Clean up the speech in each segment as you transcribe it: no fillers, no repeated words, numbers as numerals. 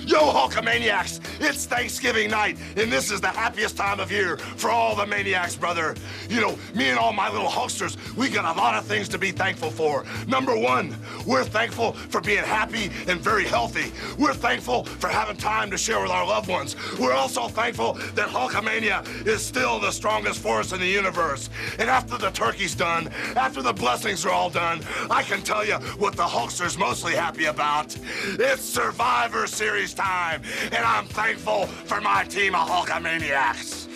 Yo, Hulkamaniacs, it's Thanksgiving night, and this is the happiest time of year for all the maniacs, brother. You know, me and all my little Hulksters, we got a lot of things to be thankful for. Number one, we're thankful for being happy and very healthy. We're thankful for having time to share with our loved ones. We're also thankful that Hulkamania is still the strongest force in the universe. And after the turkey's done, after the blessings are all done, I can tell you what the Hulkster's mostly happy about. It's Survivor Series time, and I'm thankful for my team of Hulkamaniacs.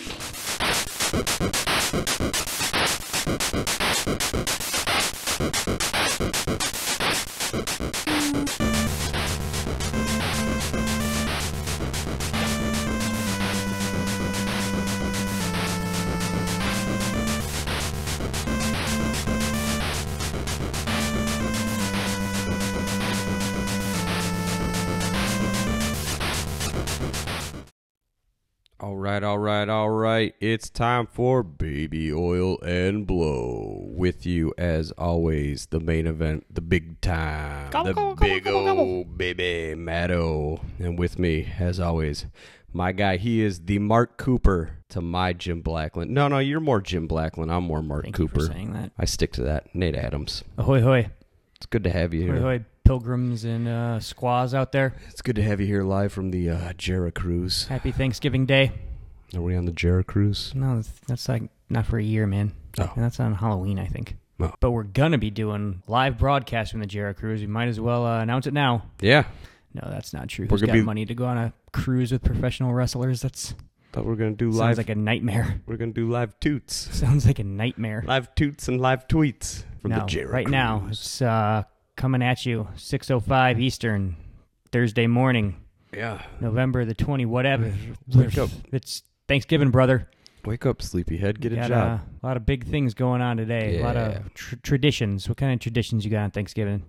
All right. It's time for Baby Oil and Blow. With you, as always, the main event, the big time, big old baby Matto. And with me, as always, my guy. He is the Mark Cooper to my Jim Blackland. No, you're more Jim Blackland. I'm more Mark Cooper. Thank you for saying that. I stick to that. Nate Adams. Ahoy, hoy. It's good to have you here. Ahoy, hoy, pilgrims and squaws out there. It's good to have you here live from the Jarrah Cruise. Happy Thanksgiving Day. Are we on the Jarrah Cruise? No, that's like not for a year, man. Oh. And that's on Halloween, I think. Oh. But we're going to be doing live broadcast from the Jarrah Cruise. We might as well announce it now. Yeah. No, that's not true. We're Who's got gonna be- money to go on a cruise with professional wrestlers? That's Thought we were going to do sounds live. like a nightmare. We're going to do live toots. Sounds like a nightmare. Live toots and live tweets from the No, Jarrah right Cruise. now, it's coming at you, 6:05 Eastern, Thursday morning, Yeah. November the 20, whatever. Wake up. It's Thanksgiving, brother. Wake up, sleepyhead. Get a Got job. a lot of big things going on today. A lot Yeah. of traditions. What kind of traditions you got on Thanksgiving?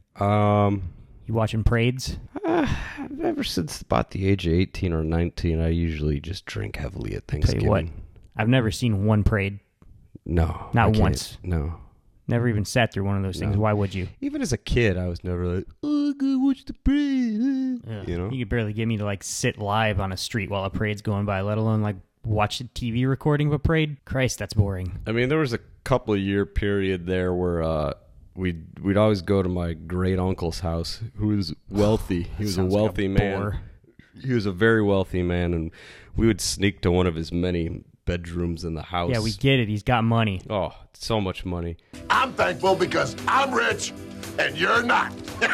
You watching parades? Ever since about the age of 18 or 19, I usually just drink heavily at Tell Thanksgiving. you what, I've never seen one parade. No. Not I can't. once. No. Never even sat through one of those things. No. Why would you? Even as a kid, I was never like, oh, go watch the parade. You know? You could barely get me to like sit live on a street while a parade's going by, let alone like watch a TV recording of a parade. Christ, that's boring. I mean, there was a couple of year period there where we'd always go to my great uncle's house, who was wealthy. He was a Sounds like wealthy man. bore. He was a very wealthy man, and we would sneak to one of his many bedrooms in the house. Yeah, we get it. He's got money. Oh, so much money. I'm thankful because I'm rich and you're not.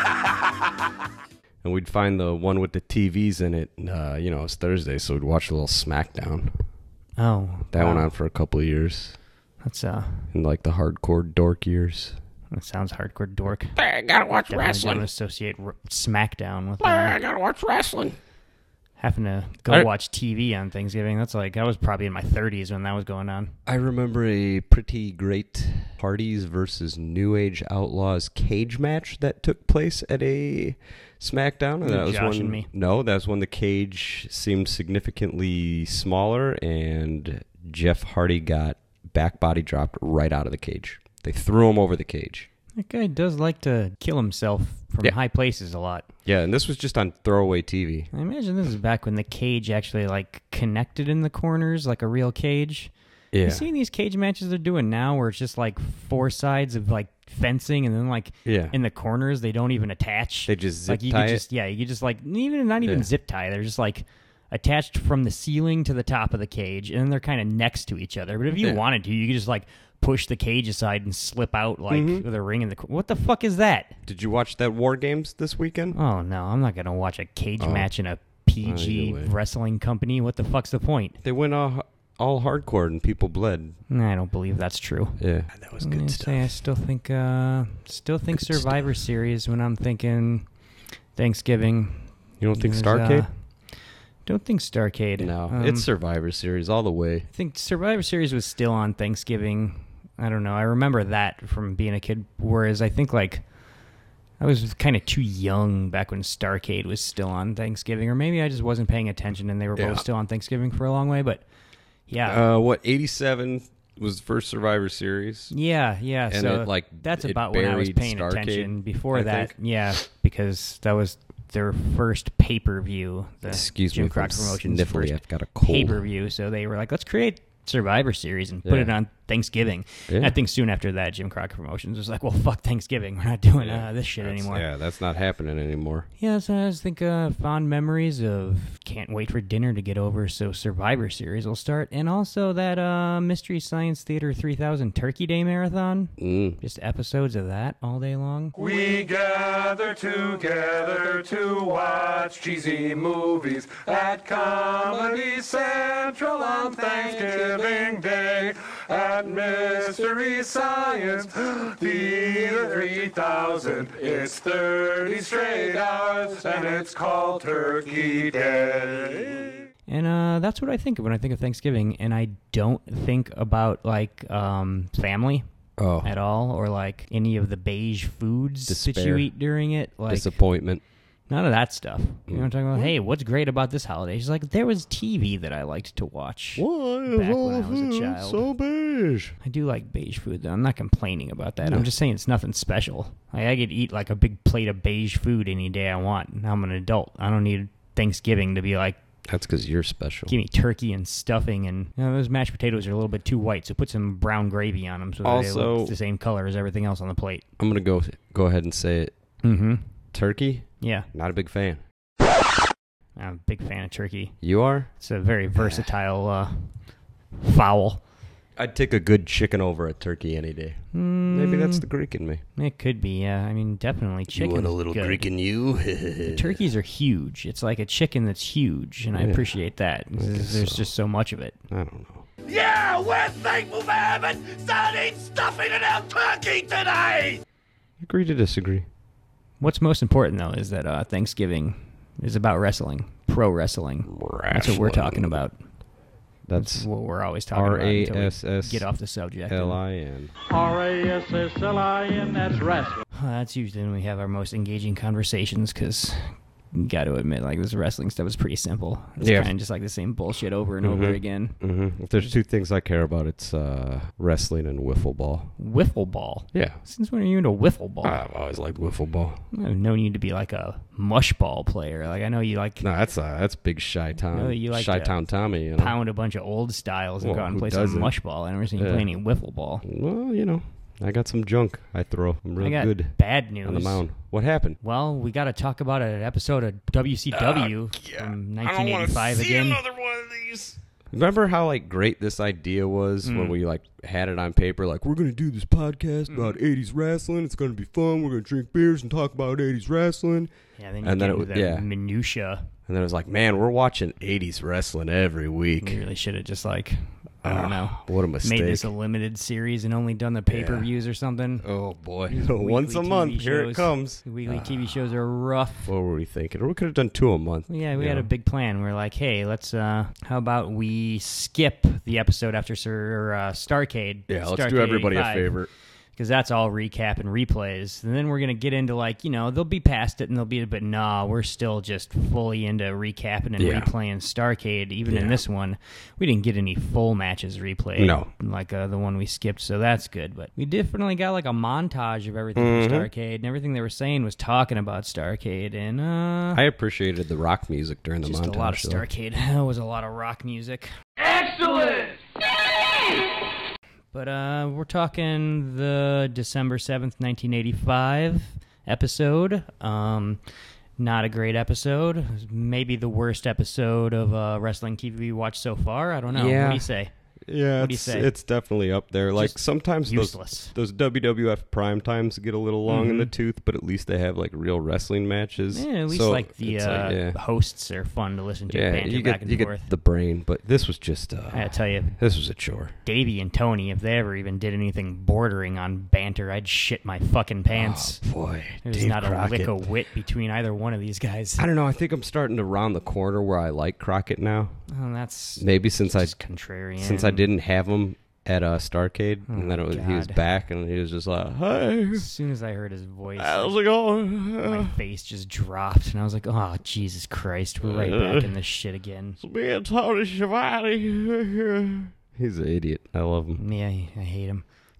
And we'd find the one with the TVs in it. It's Thursday, so we'd watch a little SmackDown. Oh, That wow. went on for a couple of years, That's in like the hardcore dork years. that sounds hardcore dork. I gotta watch Definitely wrestling. don't associate SmackDown with I gotta watch wrestling. having to go watch TV on Thanksgiving. That's like I was probably in my 30s when that was going on. I remember a pretty great Hardys versus New Age Outlaws cage match that took place at a SmackDown. And You're that was joshing when me. No, that was when the cage seemed significantly smaller, and Jeff Hardy got back body dropped right out of the cage. They threw him over the cage. That guy does like to kill himself from Yeah. high places a lot. Yeah, and this was just on throwaway TV. I imagine this is back when the cage actually like connected in the corners like a real cage. Yeah. You seen these cage matches they're doing now where it's just like four sides of like fencing and then like Yeah. in the corners they don't even attach. They just zip like you tie could it? just you could just like not even Yeah. zip tie. They're just like attached from the ceiling to the top of the cage and then they're kind of next to each other. But if you Yeah. wanted to, you could just like push the cage aside and slip out like Mm-hmm. with a ring in the what the fuck is that? Did you watch that War Games this weekend? Oh no, I'm not gonna watch a cage Oh. match in a PG you would. wrestling company. What the fuck's the point? They went all hardcore and people bled. I don't believe that's true. Yeah, that was I'm good gonna stuff. say I still think Good Survivor Series when I'm thinking Thanksgiving. You don't think There's, Starrcade? Don't think Starrcade. No, it's Survivor Series all the way. I think Survivor Series was still on Thanksgiving. I don't know. I remember that from being a kid. Whereas I think like I was kind of too young back when Starrcade was still on Thanksgiving, or maybe I just wasn't paying attention and they were Yeah. both still on Thanksgiving for a long way. But yeah, 87 was the first Survivor Series. yeah. And So it, like, that's it about when I was buried paying Starrcade, attention. Before I that, think. yeah, because that was their first pay-per-view. Excuse Jim me, Crockett if I'm Promotions' sniffly, first I've got a cold. pay-per-view. So they were like, let's create Survivor Series and put Yeah. it on Thanksgiving. Yeah. I think soon after that, Jim Crockett Promotions was like, well, fuck Thanksgiving. We're not doing this shit anymore. Yeah, that's not happening anymore. Yeah, so I just think fond memories of can't wait for dinner to get over so Survivor Series will start. And also that Mystery Science Theater 3000 Turkey Day Marathon. Just episodes of that all day long. We gather together to watch cheesy movies at Comedy Central on Thanksgiving Day. At Mystery Science Theater 3000, it's 30 straight hours, and it's called Turkey Day. And that's what I think of when I think of Thanksgiving. And I don't think about, like, family at all, or, like, any of the beige foods that you Despair. eat during it. Like, Disappointment. none of that stuff. You know what I'm talking about? Hey, what's great about this holiday? She's like, there was TV that I liked to watch. Why Back when I was a child. so beige? I do like beige food, though. I'm not complaining about that. I'm just saying it's nothing special. Like, I could eat, like, a big plate of beige food any day I want. Now I'm an adult. I don't need Thanksgiving to be like, That's because you're special. give me turkey and stuffing, and those mashed potatoes are a little bit too white, so put some brown gravy on them so that they Also- look the same color as everything else on the plate. I'm going to go ahead and say it. Mm-hmm. Turkey, Yeah, not a big fan. I'm a big fan of turkey. You are? It's a very versatile fowl. I'd take a good chicken over a turkey any day. Maybe that's the Greek in me. It could be, yeah. I mean, definitely chicken. You want a little good. Greek in you? Turkeys are huge. It's like a chicken that's huge, and I Yeah. appreciate that. There's so. just so much of it. I don't know. Yeah, we're thankful for having sardine stuffing in our turkey today! Agree to disagree. What's most important, though, is that Thanksgiving is about wrestling, pro wrestling. That's what we're talking about. That's what we're always talking about until we RASSLIN. get off the subject. RASSLIN, that's wrestling. That's usually when we have our most engaging conversations, because you got to admit, like, this wrestling stuff is pretty simple. It's Yeah. kind of just like the same bullshit over and over again. Mm-hmm. If there's two things I care about, it's wrestling and wiffle ball. Wiffle ball. Yeah. Since when are you into wiffle ball? I've always liked wiffle ball. I have no need to be like a mush ball player. Like, I know you like No, that's big Chi-Town. No, you like Chi-Town Tommy, you know. pound a bunch of old styles and Well, go out and who play some doesn't? mush ball. I never seen you Yeah. play any wiffle ball. Well, you know, I got some junk I throw. I'm I real got good bad news. on the mound. What happened? Well, we got to talk about an episode of WCW from 1985 again. one of these. Remember how like great this idea was when we like had it on paper? Like, we're gonna do this podcast about 80s wrestling. It's gonna be fun. We're gonna drink beers and talk about 80s wrestling. Yeah, then you And get then it into was- the yeah. minutia. And then it was like, man, we're watching 80s wrestling every week. We really should have just like, I don't know, What a mistake. made this a limited series and only done the pay-per-views or something. Oh boy. Weekly Once a TV month, here it shows. comes. Weekly TV shows are rough. What were we thinking? Or we could have done 2 a month. Yeah, we you had know? a big plan. We're like, hey, let's, how about we skip the episode after Starrcade? Yeah, let's do everybody a favor. Because that's all recap and replays. And then we're going to get into, like, you know, they'll be past it and they'll be, but nah, we're still just fully into recapping and Yeah. replaying Starrcade. Even in Yeah. this one, we didn't get any full matches replayed. No. Like the one we skipped, so that's good. But we definitely got, like, a montage of everything Mm-hmm. from Starrcade. And everything they were saying was talking about Starrcade. And, I appreciated the rock music during the just montage. a lot of though. Starrcade. It was a lot of rock music. Excellent! But we're talking the December 7th, 1985 episode. Not a great episode. It was maybe the worst episode of wrestling TV we watched so far. I don't know. Yeah. What do you say? Yeah, What do you say? it's definitely up there. Like Just sometimes useless. those WWF prime times get a little long in the tooth, but at least they have like real wrestling matches. Yeah, at least So like the it's yeah. hosts are fun to listen to. Yeah, banter you back get and you forth. get the brain, but this was just I gotta tell you, this was a chore. Davey and Tony, if they ever even did anything bordering on banter, I'd shit my fucking pants. Oh, boy, There's Dave not Crockett. a lick of wit between either one of these guys. I don't know. I think I'm starting to round the corner where I like Crockett now. Oh, that's Maybe since just contrarian. I didn't have him at Starrcade, and then he was God. back, and he was just like, "Hey, As soon as I heard his voice, how's it going? my face just dropped, and I was like, "Oh, Jesus Christ, we're right back in this shit again." It's me and Tony Schiavone." He's an idiot. I love him. Yeah, I hate him.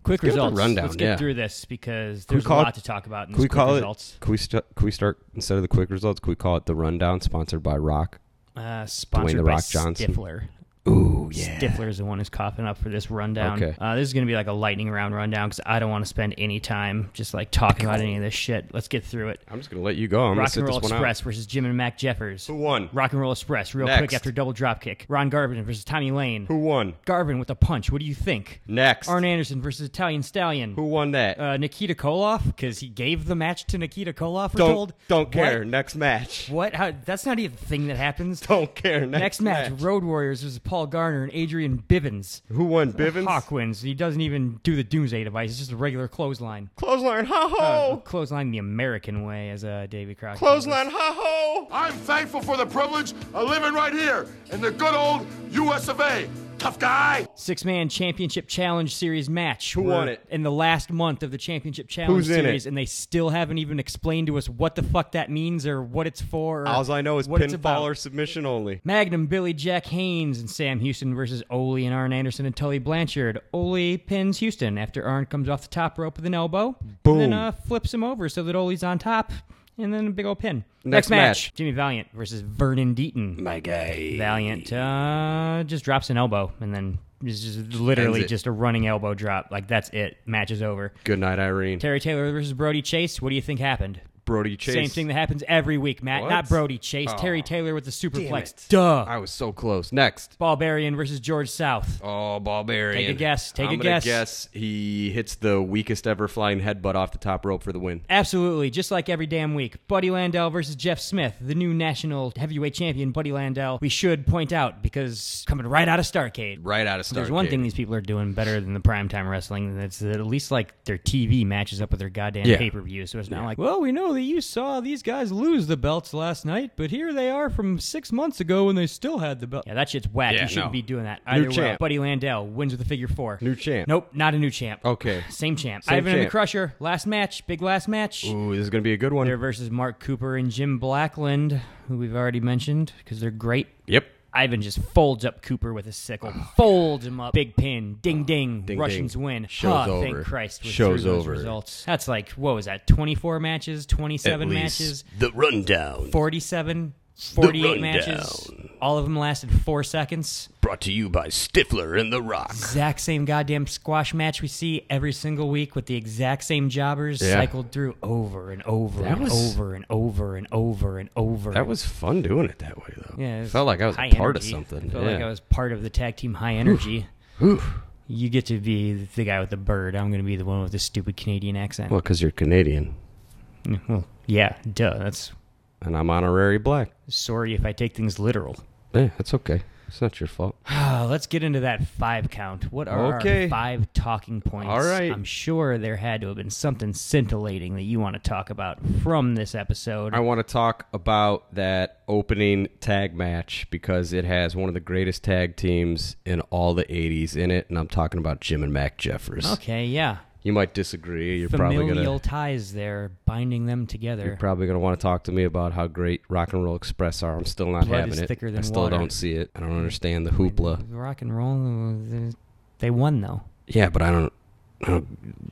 Quick Let's give it the results. rundown, Let's get yeah. through this because Can we there's a call lot it- to talk about in Can we these quick call results. it? Can we start instead of the quick results? Can we call it the rundown, sponsored by Rock? Sponsored The by Rock Johnson. Stifler. Ooh, yeah. Stifler is the one who's coughing up for this rundown. Okay. This is going to be like a lightning round rundown because I don't want to spend any time just like talking about any of this shit. Let's get through it. I'm just gonna let you go. I'm gonna Rock sit and Roll this one Express out. versus Jim and Mac Jeffers. Who won? Rock and Roll Express, real Next. quick after double drop kick. Ron Garvin versus Tommy Lane. Who won? Garvin with a punch. What do you think? Next. Arn Anderson versus Italian Stallion. Who won that? Nikita Koloff because he gave the match to Nikita Koloff. We're told. Don't care. What? Next match. What? How? That's not even a thing that happens. Don't care. Next match, Road Warriors versus Paul Garner and Adrian Bivens. Who won? Bivens? Hawk wins. He doesn't even do the Doomsday device. It's just a regular clothesline. Clothesline, ha ho! Clothesline the American way, as David Crockett. Clothesline, ha ho! I'm thankful for the privilege of living right here in the good old US of A. Tough guy. 6-man championship challenge series match. Who won it? In the last month of the championship challenge Who's in series, it? and they still haven't even explained to us what the fuck that means or what it's for. Or All I know is what it's pinfall about. or submission only. Magnum, Billy Jack Haynes, and Sam Houston versus Ole and Arn Anderson and Tully Blanchard. Ole pins Houston after Arn comes off the top rope with an elbow. Boom. And then flips him over so that Ole's on top. And then a big old pin. Next match. Jimmy Valiant versus Vernon Deaton. My guy. Valiant just drops an elbow and then is just literally Ends it. just a running elbow drop. Like, that's it. Match is over. Good night, Irene. Terry Taylor versus Brody Chase. What do you think happened? Brody Chase. Same thing that happens every week, Matt. What? Not Brody Chase. Oh. Terry Taylor with the superplex. it. Duh. I was so close. Next. Barbarian versus George South. Oh, Barbarian. Take a guess. Take a I'm gonna guess. guess he hits the weakest ever flying headbutt off the top rope for the win. Absolutely, just like every damn week. Buddy Landell versus Jeff Smith, the new national heavyweight champion, Buddy Landell. We should point out, because coming right out of Starrcade. Right out of Starrcade. There's one thing these people are doing better than the primetime wrestling, and it's that at least like their TV matches up with their goddamn Yeah. pay-per-view. So it's not like, well, we know that you saw these guys lose the belts last night, but here they are from 6 months ago when they still had the belt. Yeah, that shit's whack. Yeah, You shouldn't no. be doing that. New Either way, champ. Buddy Landell wins with a figure 4. New champ. Nope, not a new champ. Okay. Same champ. Same Ivan and the champ. Crusher, last match, big last match. Ooh, this is going to be a good one. They're versus Mark Cooper and Jim Blackland, who we've already mentioned because they're great. Yep. Ivan just folds up Cooper with a sickle. Folds him up. Big pin. Ding, ding. Ding, Russians ding. win. Show's Thank over. Christ. We're Show's through those over. results. That's like, what was that, 24 matches? 27 matches? The rundown. 47? 48 rundown. matches? All of them lasted 4 seconds. Brought to you by Stifler and The Rock. Exact same goddamn squash match we see every single week with the exact same jobbers Yeah. cycled through over and over That and was- over and over and over and over. That was fun doing it that way, though. Yeah, it was felt like I was high a part energy. of something. Felt yeah. like I was part of the tag team High Energy. Whew. You get to be the guy with the bird. I'm going to be the one with the stupid Canadian accent. Well, because you're Canadian, Well, yeah, duh. That's and I'm honorary black. sorry if I take things literal. Yeah, that's okay. It's not your fault. Let's get into that 5 count. What are Okay. our 5 talking points? All right. I'm sure there had to have been something scintillating that you want to talk about from this episode. I want to talk about that opening tag match because it has one of the greatest tag teams in all the 80s in it, and I'm talking about Jim and Mac Jeffers. Okay, yeah. You might disagree. You're probably Familial gonna ties there, binding them together. you're probably gonna want to talk to me about how great Rock and Roll Express are. I'm still not Blood having is it. thicker I than still water. don't see it. I don't understand the hoopla. Rock and roll, they won though. Yeah, but I don't.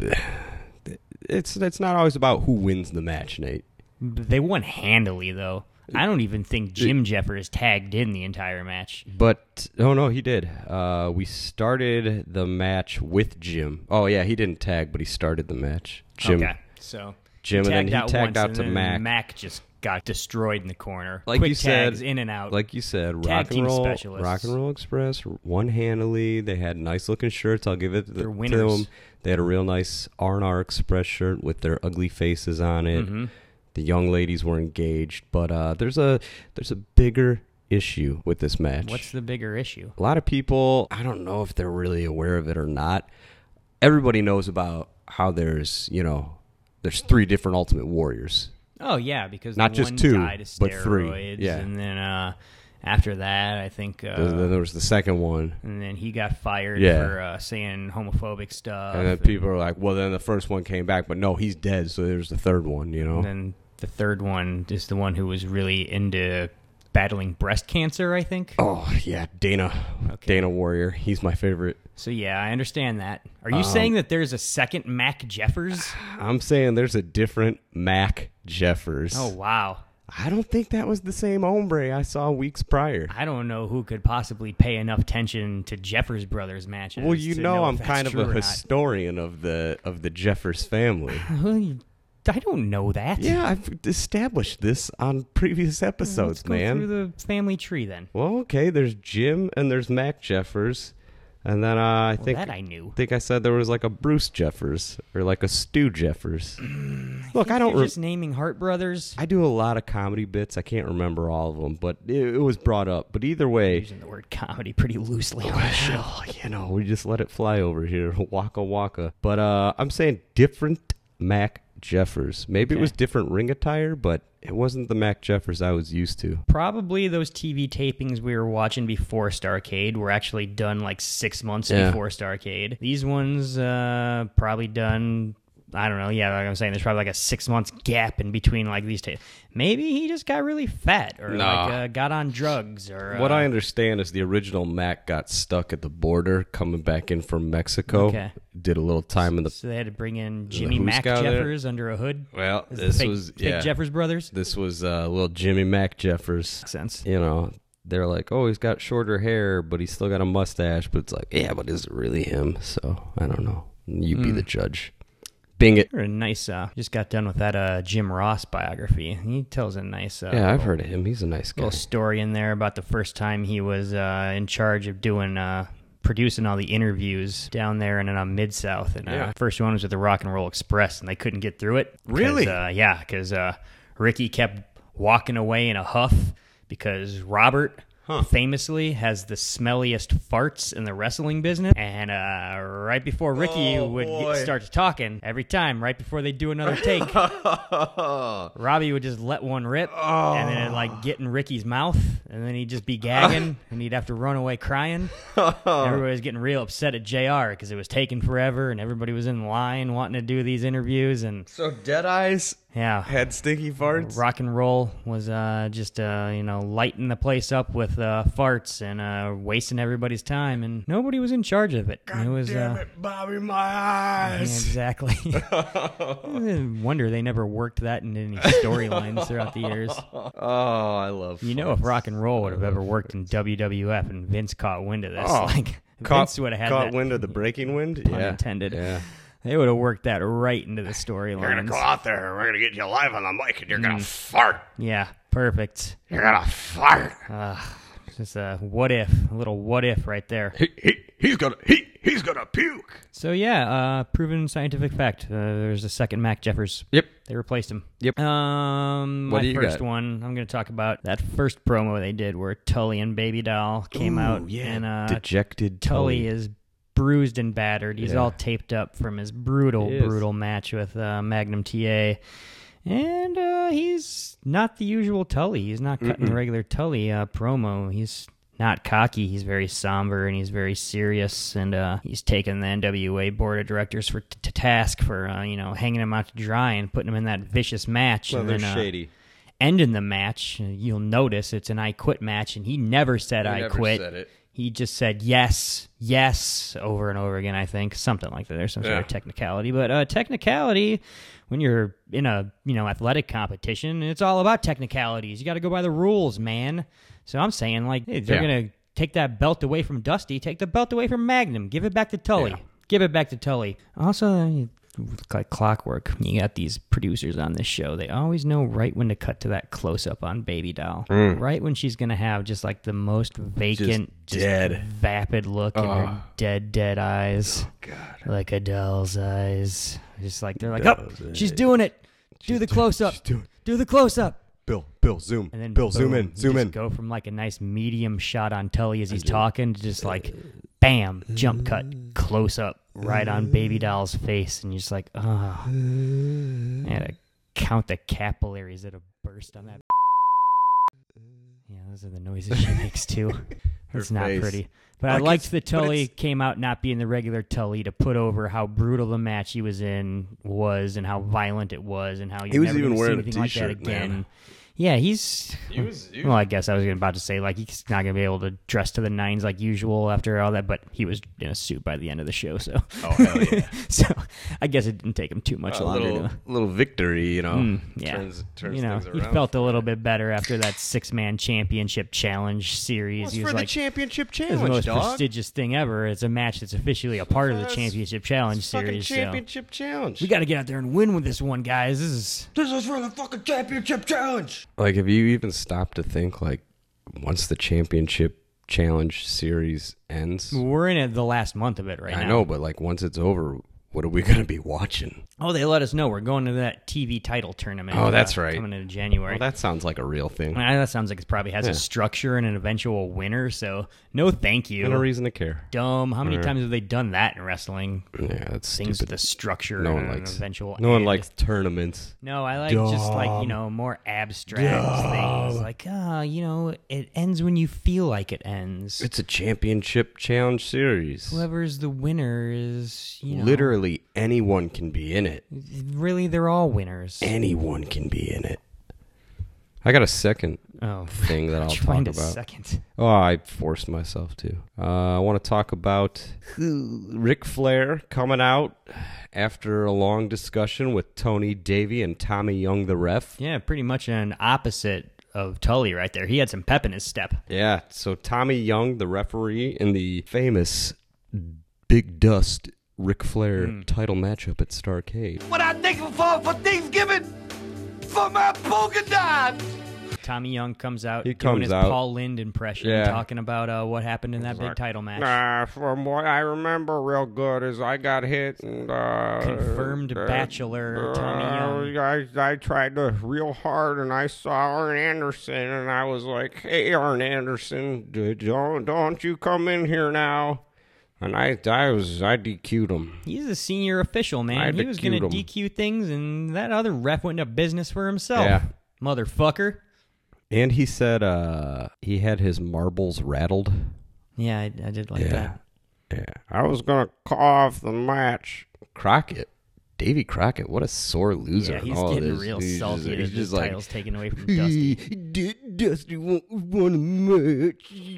It's not always about who wins the match, Nate. They won handily though. I don't even think Jim Jeffers tagged in the entire match. But no, he did. We started the match with Jim. Oh yeah, he didn't tag, but he started the match. Jim, Okay, so Jim, and then he tagged once, out and to then Mac. Mac just got destroyed in the corner. Like Quick you said, tags in and out. Like you said, Tag team Rock specialists. and Roll Express won handily. They had nice looking shirts. I'll give it They're to winners. them. They had a real nice R&R Express shirt with their ugly faces on it. Mm-hmm. The young ladies were engaged, but there's a bigger issue with this match. What's the bigger issue? A lot of people, I don't know if they're really aware of it or not. Everybody knows about how there's 3 different Ultimate Warriors. Oh yeah, because Not the just one 2, died of but 3. steroids, Yeah. and then after that, I think, Then there was the second one. and then he got fired Yeah. for saying homophobic stuff. And then people are like, well, then the first one came back, but no, he's dead, so there's the third one, And then the third one is the one who was really into battling breast cancer, I think. Oh, yeah, Dana. Okay. Dana Warrior. He's my favorite. So, yeah, I understand that. Are you saying that there's a second Mac Jeffers? I'm saying there's a different Mac Jeffers. Oh, wow. I don't think that was the same hombre I saw weeks prior. I don't know who could possibly pay enough attention to Jeffers brothers matches. Well, you to know I'm if that's kind of true a or not. historian of the Jeffers family. I don't know that. Yeah, I've established this on previous episodes, Let's go man. through the family tree then. Well, okay, there's Jim and there's Mac Jeffers. And then I think that I knew. I said there was like a Bruce Jeffers or like a Stu Jeffers. Look, I don't You're just naming Hart brothers. I do a lot of comedy bits. I can't remember all of them, but it was brought up. But either way, Using the word comedy pretty loosely on the show. well, you know, we just let it fly over here. Waka waka. But I'm saying different Mac Jeffers. Maybe it Okay. was different ring attire, but it wasn't the Mac Jeffers I was used to. Probably those TV tapings we were watching before Starrcade were actually done like 6 months Yeah. before Starrcade. These ones probably done, I don't know, yeah, like I'm saying, there's probably like a 6 months gap in between like these tapes. Maybe he just got really fat or Nah. like got on drugs or... What I understand is the original Mac got stuck at the border coming back in from Mexico. Okay. Did a little time in the... So they had to bring in Jimmy who's Mac guy there? Jeffers under a hood? Well, Is this the fake, was... fake Yeah. Jeffers brothers? This was little Jimmy Mac Jeffers. Makes sense. You know, they're like, oh, he's got shorter hair, but he's still got a mustache. But it's like, yeah, but is it really him? So, I don't know. You be the judge. Bing it. They're a nice, just got done with that Jim Ross biography. He tells a nice Yeah, I've heard of him. He's a nice guy. little story in there about the first time he was in charge of doing producing all the interviews down there in Mid-South. And Yeah. first one was with the Rock and Roll Express, and they couldn't get through it. Really? Yeah, because Ricky kept walking away in a huff because Robert famously has the smelliest farts in the wrestling business. And right before Ricky would start talking, every time, right before they do another take, Robbie would just let one rip, and then it'd like get in Ricky's mouth, and then he'd just be gagging, and he'd have to run away crying. Everybody was getting real upset at JR because it was taking forever, and everybody was in line wanting to do these interviews, and So Deadeyes yeah. had stinky farts? Rock and Roll was just lighting the place up with farts and wasting everybody's time, and nobody was in charge of it. It was Damn it, Bobby, my yeah, eyes. exactly. I wonder they never worked that into any storylines throughout the years. Oh, I love You know, if Rock and Roll would have ever worked in WWF and Vince caught wind of this, Oh, like Vince would have had caught that wind of the breaking wind? pun Yeah. intended. Yeah. They would have worked that right into the You're gonna storylines. go out there and we're gonna get you live on the mic and you're Mm. gonna fart. Yeah, perfect. You're gonna fart. Just a what if, a little what if right there. He's gonna puke. So yeah, proven scientific fact. There's a second Mac Jeffers. Yep. They replaced him. Yep. What My do you first got? one, I'm going to talk about that first promo they did where Tully and Baby Doll came out. Yeah. And Dejected Tully is bruised and battered. He's Yeah. all taped up from his brutal match with Magnum TA. And he's not the usual Tully. He's not cutting the regular Tully promo. He's not cocky. He's very somber and he's very serious. And he's taken the NWA board of directors to task for hanging him out to dry and putting him in that vicious match. Well, and they're then, shady. Ending the match, you'll notice it's an I quit match, and he never said I never quit. said it. He just said yes, yes, over and over again, I think. Something like that. There's some sort of technicality. But technicality, when you're in a athletic competition, it's all about technicalities. You got to go by the rules, man. So I'm saying, like, hey, they're going to take that belt away from Dusty, take the belt away from Magnum, give it back to Tully. Yeah. Give it back to Tully. Also, like clockwork, you got these producers on this show. They always know right when to cut to that close-up on Baby Doll. Right when she's going to have just like the most vacant, just dead. vapid look in her dead eyes. God. Like a doll's eyes. Just like, they're like, oh, she's doing it. Do the close-up. Do the close-up. Bill, zoom. And then Bill, zoom boom, in, you zoom just in. go from like a nice medium shot on Tully as he's talking to just like, bam, jump cut, close up, right on Baby Doll's face, and you're just like, oh. I had to count the capillaries that have burst on that. Yeah, those are the noises she makes too. It's not face. pretty. But I liked that Tully came out not being the regular Tully to put over how brutal the match he was in was and how violent it was and how you He was never even gonna see wearing a anything like that t-shirt, again. man. Yeah, he's. He was Well, I guess I was about to say, like, he's not going to be able to dress to the nines like usual after all that, but he was in a suit by the end of the show, so. Oh, hell yeah. So, I guess it didn't take him too much a longer to. little victory, Yeah. turns You know, things he around. felt a little bit better after that 6-man championship challenge series. What's He was for like, the championship it's the challenge, most dog? prestigious thing ever. It's a match that's officially a part of the That's- championship challenge It's fucking series. So. championship challenge. We got to get out there and win with this one, guys. This is for the fucking championship challenge. Like, have you even stopped to think, like, once the championship challenge series ends? We're in the last month of it right now. I know, but, like, once it's over, what are we going to be watching? Oh, they let us know we're going to that TV title tournament. Oh, that's right. Coming into January. Well, that sounds like a real thing. That sounds like it probably has a structure and an eventual winner. So, no, thank you. No reason to care. Dumb. How many times have they done that in wrestling? Yeah, that's Things stupid. with a structure No and one an likes. eventual. No one end. likes tournaments. No, I like just like more abstract things. Like it ends when you feel like it ends. It's a championship challenge series. Whoever's the winner is Literally anyone can be in it. Really, they're all winners. Anyone can be in it. I got a second Oh, thing that I'll I'll talk find about. a second. Oh, I forced myself to. I want to talk about Ric Flair coming out after a long discussion with Tony Davey and Tommy Young, the ref. Yeah, pretty much an opposite of Tully right there. He had some pep in his step. Yeah, so Tommy Young, the referee in the famous Big Dust Ric Flair title matchup at Starrcade. What I thankful for Thanksgiving? For my polka dot! Tommy Young comes out He doing comes his out. Paul Lind impression, Yeah. talking about what happened in that big title match. From what I remember real good is I got hit and Confirmed bachelor Tommy Young. I tried to real hard and I saw Arn Anderson and I was like, "Hey, Arn Anderson, don't you come in here now?" And I DQ'd him. He's a senior official, man. I He was going to DQ'd him. DQ things, and that other ref went into business for himself. Yeah. Motherfucker. And he said he had his marbles rattled. Yeah, I did like that. Yeah. I was gonna call off the match. Crockett. Davey Crockett, what a sore loser. Yeah, in he's all getting this. real He's salty that he's his just like, title's taken away from Dusty. Dusty won a match.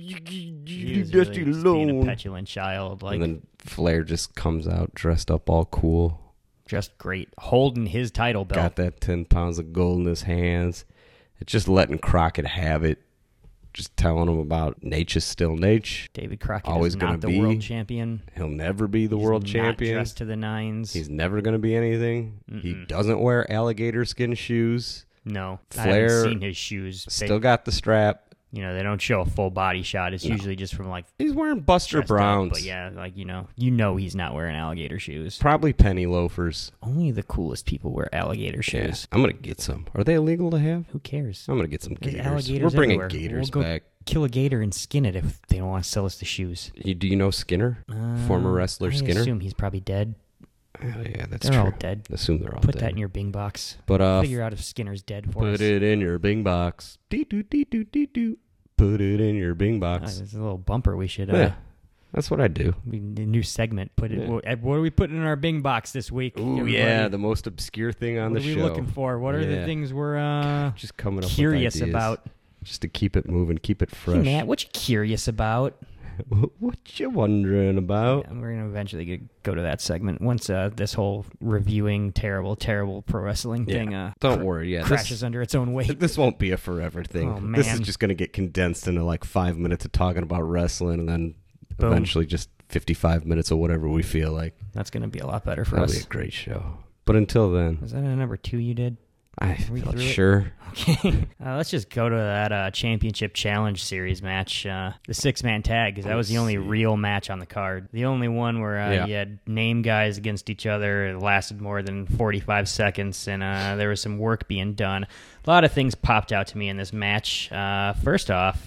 He was Dusty really just being a alone. petulant child, like And then Flair just comes out dressed up all cool. just great, holding his title belt. Got that 10 pounds of gold in his hands. It's just letting Crockett have it. Just telling him about Nate is still Nate. David Crockett Always is gonna not the be. world champion. He'll never be the He's world not champion. dressed to the nines. He's never going to be anything. He doesn't wear alligator skin shoes. No, I Flair haven't seen his shoes. Still got the strap. They don't show a full body shot. It's usually just from like He's wearing Buster dressed up, Browns. but yeah, like he's not wearing alligator shoes. Probably penny loafers. Only the coolest people wear alligator Yeah. shoes. I'm going to get some. Are they illegal to have? Who cares? I'm going to get some There's gators. alligators We're bringing everywhere. gators We'll go back. kill a gator and skin it if they don't want to sell us the shoes. Do you know Skinner? Former wrestler I Skinner? assume he's probably dead. Oh, yeah, that's They're true. all dead. Assume they're all Put dead. that in your Bing box. But Figure out if Skinner's dead for us. put it in your Bing box. Dee-doo. Put it in your Bing box. It's a little bumper. We should. Yeah, that's what I do. The new segment. Put it. Yeah. What are we putting in our Bing box this week? Ooh, everybody? yeah, the most obscure thing on What the are show. we looking for? What are the Yeah. things we're Just coming up curious with ideas. about? Just to keep it moving, keep it Hey, fresh. Matt, what you curious about? What you wondering about? We're gonna eventually go to that segment once this whole reviewing terrible pro wrestling thing. Don't worry. Yeah, crashes under its own weight. This won't be a forever thing. Oh, This is man. just going to get condensed into like 5 minutes of talking about wrestling and then Boom. eventually just 55 minutes of whatever we feel like. That's gonna be a lot better for That'll be us. a great show. But until then, Was that a number 2 you did? I we feel through it? sure. Okay. Let's just go to that championship challenge series match, the 6-man tag, because that was the only real match on the card. The only one where you had name guys against each other. It lasted more than 45 seconds, and there was some work being done. A lot of things popped out to me in this match. First off,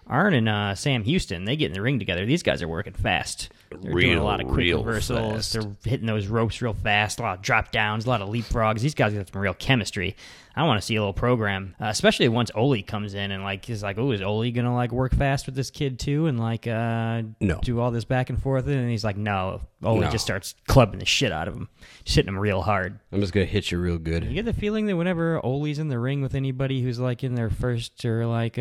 Arn and Sam Houston, they get in the ring together. These guys are working fast. They're doing a lot of quick reversals. Fast. They're hitting those ropes real fast. A lot of drop downs, a lot of leapfrogs. These guys got some real chemistry. I want to see a little program, especially once Ole comes in and like he's like, oh, is Ole gonna like work fast with this kid too and like No. do all this back and forth? And he's like, no. Ole just starts clubbing the shit out of him, just hitting him real hard. I'm just gonna hit you real good. You get the feeling that whenever Ole's in the ring with anybody who's like in their first or like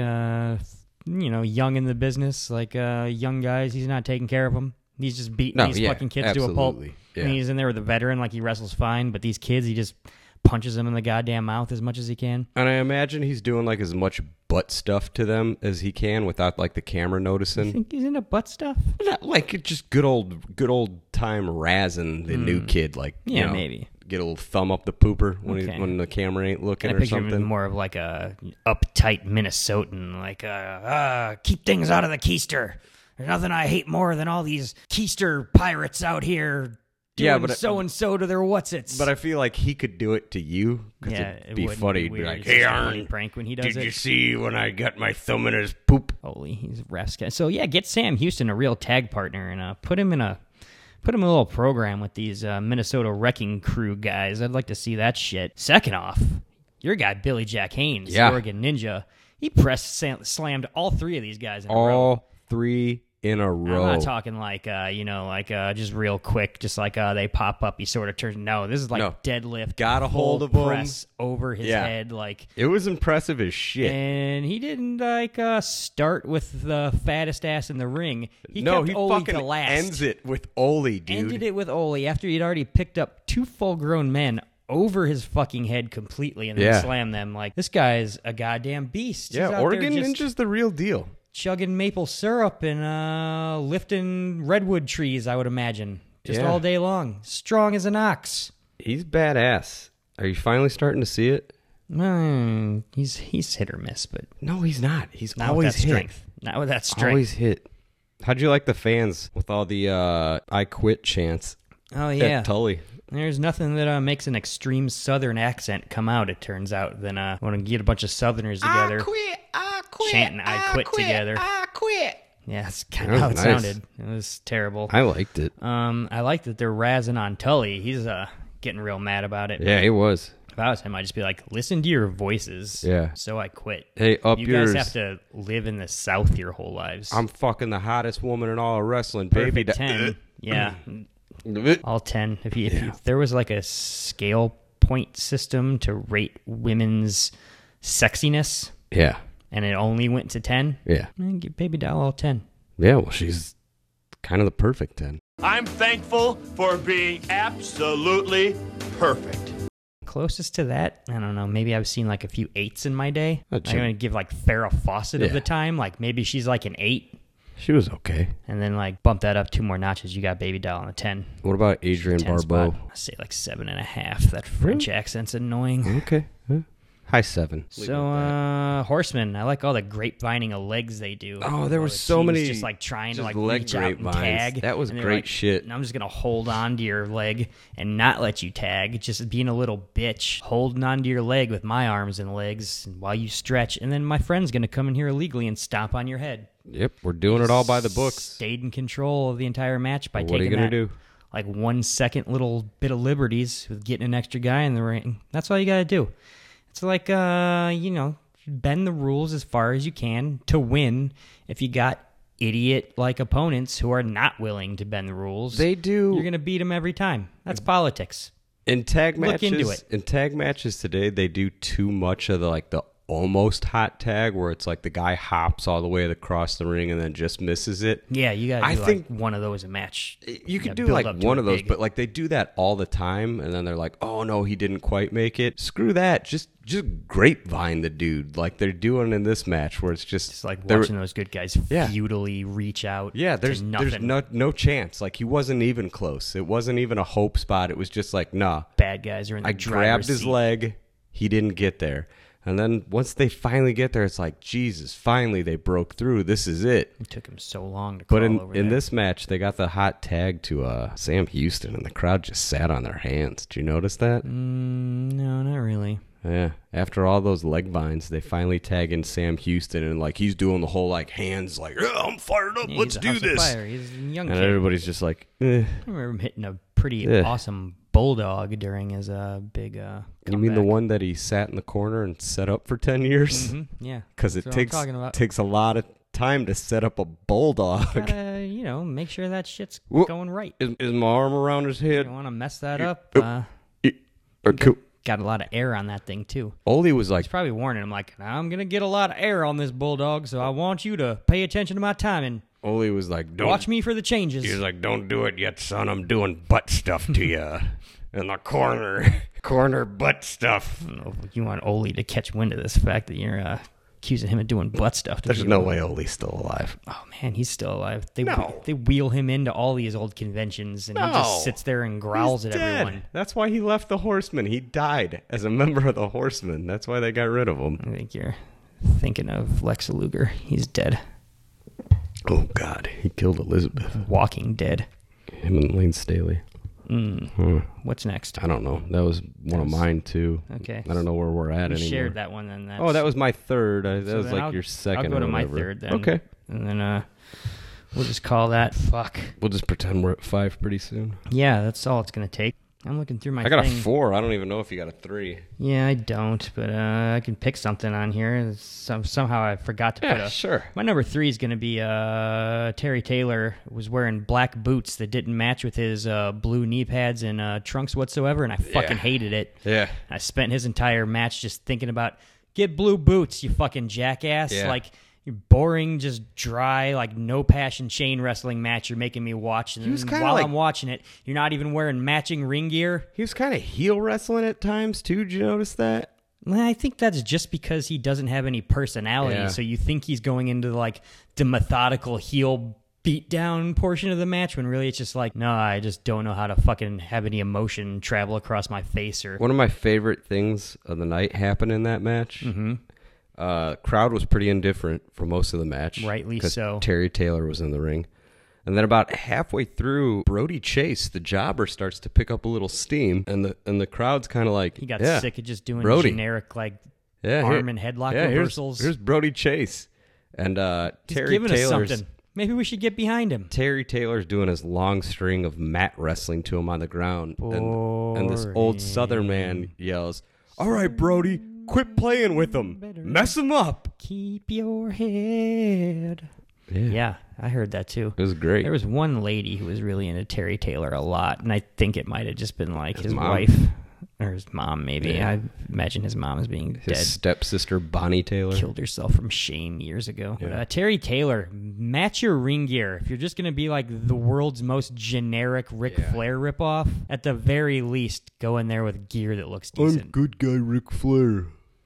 young in the business, like young guys, he's not taking care of them. He's just beating these fucking kids to a pulp. absolutely. Yeah. And he's in there with a veteran, like he wrestles fine, but these kids, he just punches them in the goddamn mouth as much as he can. And I imagine he's doing like as much butt stuff to them as he can without like the camera I noticing. think he's into butt stuff. Not like just good old time razzing the new kid, like Yeah, maybe. get a little thumb up the pooper when Okay. when the camera ain't looking I or picture him something. more of like a uptight Minnesotan, like keep things out of the keister. There's nothing I hate more than all these keister pirates out here doing Yeah, but so and so to their whatsits. But I feel like he could do it to you because yeah, it'd it be wouldn't funny. Be He'd be weird. like, It's "Hey, just a funny Arn, prank when he does did it. you see when I got my thumb in his poop?" Holy, he's a refs guy. So yeah, get Sam Houston a real tag partner and put him in a little program with these Minnesota Wrecking Crew guys. I'd like to see that shit. Second off, your guy Billy Jack Haynes, Yeah. Oregon Ninja, he slammed all three of these guys in a row. All 3 in a row. I'm not talking like just real quick, just like they pop up. He sort of turns. No, this is like No. deadlift. Got a full hold of him. press over his Yeah. head, like. It was impressive as shit. And he didn't start with the fattest ass in the ring. He No, kept he Ole fucking to last. ends it with Ole, dude. Ended it with Ole after he'd already picked up 2 full-grown men over his fucking head completely and then Yeah. slammed them. Like, this guy's a goddamn beast. He's Yeah, out there Oregon just Ninja's the real deal. chugging maple syrup and lifting redwood trees, I would imagine. Just Yeah. all day long. Strong as an ox. He's badass. Are you finally starting to see it? He's hit or miss, but No, he's not. He's not always with that hit. strength. Not with that strength. Always hit. How'd you like the fans with all the "I quit" chants Oh, yeah. at Tully? There's nothing that makes an extreme Southern accent come out, it turns out, than when you get a bunch of Southerners together I quit. chanting I quit together. I quit. Yeah, that's kind of That how was it nice. sounded. It was terrible. I liked it. I like that they're razzing on Tully. He's getting real mad about it. Yeah, it was. If I was him, I'd just be like, listen to your voices. Yeah. So I quit. Hey, up you yours. guys have to live in the South your whole lives. I'm fucking the hottest woman in all of wrestling, baby. Perfect 10. Yeah. All 10. If there was like a scale point system to rate women's sexiness Yeah. and it only went to 10, Yeah. give Baby Doll all 10. Yeah, well, she's kind of the perfect 10. I'm thankful for being absolutely perfect. Closest to that, I don't know. Maybe I've seen like a few 8s in my day. I'm check. going to give like Farrah Fawcett of Yeah. the time. Like maybe she's like an 8. She was okay. And then like bump that up 2 more notches. You got Baby Doll on a 10. What about Adrian 10 Barbeau? spot. I say like 7.5. That French accent's annoying. Okay. Huh. High 7. So, Horseman, I like all the grapevining of legs they do. Oh, there Where was the so team's many just like trying to just like leg reach out and grapevines. tag. That was and they're great like, shit. And I'm just gonna hold on to your leg and not let you tag. Just being a little bitch, holding onto your leg with my arms and legs while you stretch. And then my friend's gonna come in here illegally and stomp on your head. Yep, we're doing it all by the books. Stayed in control of the entire match by What are you taking gonna that, do? like 1 second little bit of liberties with getting an extra guy in the ring. That's all you gotta do. It's like bend the rules as far as you can to win. If you got idiot like opponents who are not willing to bend the rules, They do. you're gonna beat them every time. That's politics. In tag Look matches, into it. in tag matches today, they do too much of the almost hot tag where it's like the guy hops all the way across the ring and then just misses it. Yeah, you gotta I do think like one of those a match. You could do build like up to one it of those, big. but like they do that all the time, and then they're like, "Oh no, he didn't quite make it." Screw that. Just grapevine the dude like they're doing in this match, where it's just It's like they're- watching those good guys Yeah. futilely reach out. Yeah, to there's nothing. no chance. Like he wasn't even close. It wasn't even a hope spot. It was just like, nah. Bad guys are in the I driver's grabbed his seat. leg. He didn't get there. And then once they finally get there, it's like, Jesus, finally they broke through. This is it. It took him so long to But crawl over in there. this match, they got the hot tag to Sam Houston, and the crowd just sat on their hands. Did you notice that? No, not really. Yeah. After all those leg binds, they finally tag in Sam Houston, and like he's doing the whole like hands like, yeah, I'm fired up. Yeah, Let's he's a do house of this. fire. He's a young And kid. everybody's just like, I remember him hitting a pretty awesome bulldog during his big You mean the one that he sat in the corner and set up for 10 years? Yeah. Because it That's what I'm talking about. takes a lot of time to set up a bulldog. Gotta, make sure that shit's Whoop. going right. Is my arm around his You head? don't want to mess that up. Got a lot of air on that thing, too. Ole was like, He's probably warning him, like, I'm going to get a lot of air on this bulldog, so I want you to pay attention to my timing. Ole was like, don't. Watch me for the changes. He was like, don't do it yet, son. I'm doing butt stuff to you. In the corner butt stuff. I don't know if you want Ole to catch wind of this fact that you're accusing him of doing butt stuff. There's no way Ole's still alive. Oh, man, he's still alive. They No. they wheel him into all these old conventions, and he No. just sits there and growls He's at dead. everyone. That's why he left the Horsemen. He died as a member of the Horsemen. That's why they got rid of him. I think you're thinking of Lex Luger. He's dead. Oh, God. He killed Elizabeth. Walking Dead. Him and Lane Staley. What's next? I don't know. That was one of mine, too. Okay. I don't know where we're at We anymore. shared that one then. Oh, that was my third. That So was then like I'll- your second. I'll go or to my whatever. third then. Okay. And then we'll just call that fuck. We'll just pretend we're at 5 pretty soon. Yeah, that's all it's going to take. I'm looking through my I got thing. a 4. I don't even know if you got a 3. Yeah, I don't, but I can pick something on here. Somehow I forgot to put Yeah, a... sure. My number 3 is going to be Terry Taylor was wearing black boots that didn't match with his blue knee pads and trunks whatsoever, and I fucking hated it. Yeah. I spent his entire match just thinking about, get blue boots, you fucking jackass. Yeah. Like, you're boring, just dry, like no passion chain wrestling match you're making me watch. And was kinda while like- I'm watching it, you're not even wearing matching ring gear. He was kind of heel wrestling at times, too. Did you notice that? Well, I think that's just because he doesn't have any personality. Yeah. So you think he's going into like the methodical heel beatdown portion of the match when really it's just like, no, I just don't know how to fucking have any emotion travel across my face or... One of my favorite things of the night happened in that match. Mm-hmm. Crowd was pretty indifferent for most of the match. Rightly 'cause so. Terry Taylor was in the ring. And then about halfway through, Brody Chase, the jobber, starts to pick up a little steam. And the crowd's kind of like, He got yeah, sick of just doing Brody. generic like Yeah, arm and headlock reversals. Here's Brody Chase. And He's Terry giving us Taylor's... something. Maybe we should get behind him. Terry Taylor's doing his long string of mat wrestling to him on the ground. And this old Southern man yells, all right, Brody, quit playing with him. Mess him up. Keep your head. Yeah, I heard that too. It was great. There was one lady who was really into Terry Taylor a lot, and I think it might have just been like his mom. wife or his mom, maybe. Yeah. I imagine his mom is being His dead. stepsister, Bonnie Taylor. Killed herself from shame years ago. Yeah. But, Terry Taylor, match your ring gear. If you're just going to be like the world's most generic Ric Flair ripoff, at the very least, go in there with gear that looks decent. good guy Ric Flair.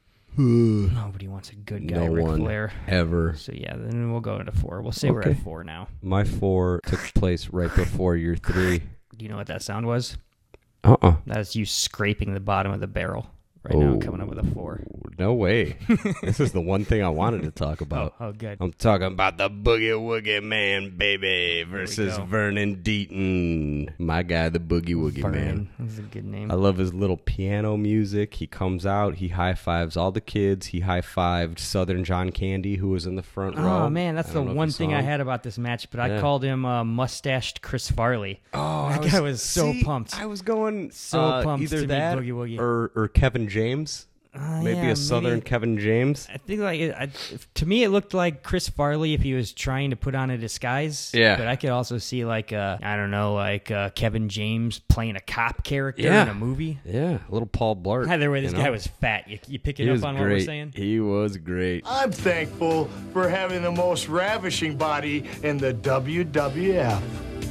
Nobody wants a good guy, No Ric one Flair. ever. So yeah, then we'll go into 4. We'll say we're Okay. at 4 now. My 4 took place right before your 3. Do you know what that sound was? Uh-uh. That's you scraping the bottom of the barrel. Right now, I'm coming up with a 4. No way. This is the one thing I wanted to talk about. Oh, good. I'm talking about the Boogie Woogie Man, baby, versus go. Vernon Deaton. My guy, the Boogie Woogie Man. Vernon. That's a good name. I love his little piano music. He comes out, he high-fives all the kids. He high-fived Southern John Candy, who was in the front row. Oh, man, that's I the don't know if one you thing saw I him. had about this match, but I Yeah. called him mustached Chris Farley. Oh, that guy was so pumped. I was going So pumped either to meet that Boogie Woogie. or Kevin James. Maybe yeah, a Southern maybe- Kevin James. I think to me it looked like Chris Farley if he was trying to put on a disguise. Yeah. But I could also see like I don't know, like Kevin James playing a cop character Yeah. in a movie. Yeah, a little Paul Blart. Either way, this you know? guy was fat. You picking He up was on great. what we're saying? He was great. I'm thankful for having the most ravishing body in the WWF.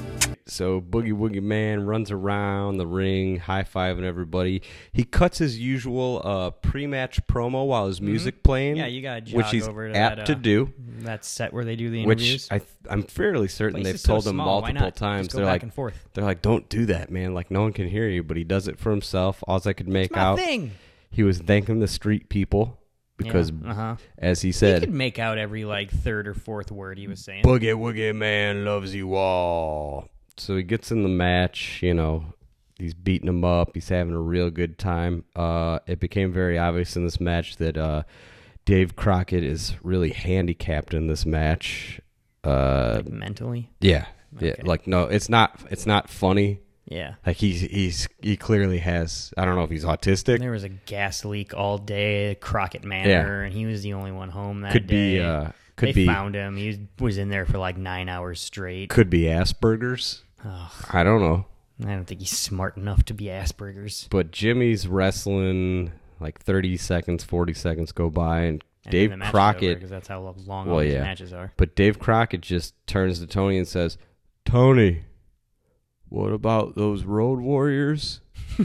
So Boogie Woogie Man runs around the ring, high-fiving everybody. He cuts his usual pre-match promo while his music playing. Yeah, you gotta jog which he's over to apt that, to do. That set where they do the Which interviews. I'm fairly certain Place they've is so told him small, why multiple not? times. Just go They're back like, and forth. they're like, don't do that, man. Like no one can hear you, but he does it for himself. All I could make my out, thing. he was thanking the street people because, Yeah, as he You said, could make out every like third or fourth word he was saying. Boogie Woogie Man loves you all. So he gets in the match, He's beating him up. He's having a real good time. It became very obvious in this match that Dave Crockett is really handicapped in this match. Like mentally? Yeah. Okay. Yeah. Like, no, it's not funny. Yeah. Like he clearly has, I don't know if he's autistic. There was a gas leak all day at Crockett Manor, and he was the only one home that day. They found him. He was in there for like 9 hours straight. Could be Asperger's. Ugh. I don't know. I don't think he's smart enough to be Asperger's. But Jimmy's wrestling, like 30 seconds, 40 seconds go by, and Dave then the match is Crockett, because that's how long all these matches are. But Dave Crockett just turns to Tony and says, "Tony, what about those Road Warriors?"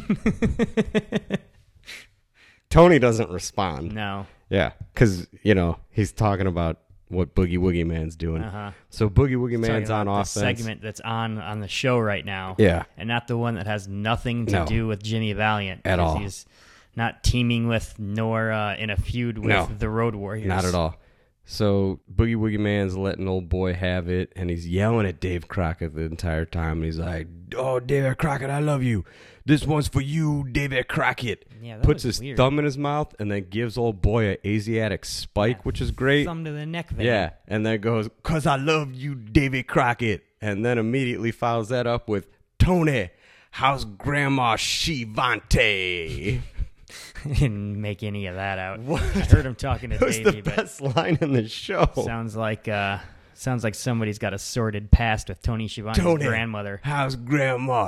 Tony doesn't respond. No. Yeah, because, he's talking about what Boogie Woogie Man's doing. Uh-huh. So Boogie Woogie Man's Talking on about offense. the segment that's on the show right now. Yeah. And not the one that has nothing to do with Jimmy Valiant. At all. He's not teaming with nor in a feud with the Road Warriors. Not at all. So Boogie Woogie Man's letting old boy have it, and he's yelling at Dave Crockett the entire time. And he's like, "Oh, David Crockett, I love you. This one's for you, David Crockett." Yeah, that Puts was his weird. thumb in his mouth and then gives old boy an Asiatic spike, which is great. Thumb to the neck vein. Yeah, and then goes, "'Cause I love you, David Crockett." And then immediately follows that up with, "Tony, how's Grandma Shivante?" I didn't make any of that out. I heard him talking to That was Davey, the best line in the show. but sounds like somebody's got a sordid past with Tony Schiavone's Tony, grandmother. how's Grandma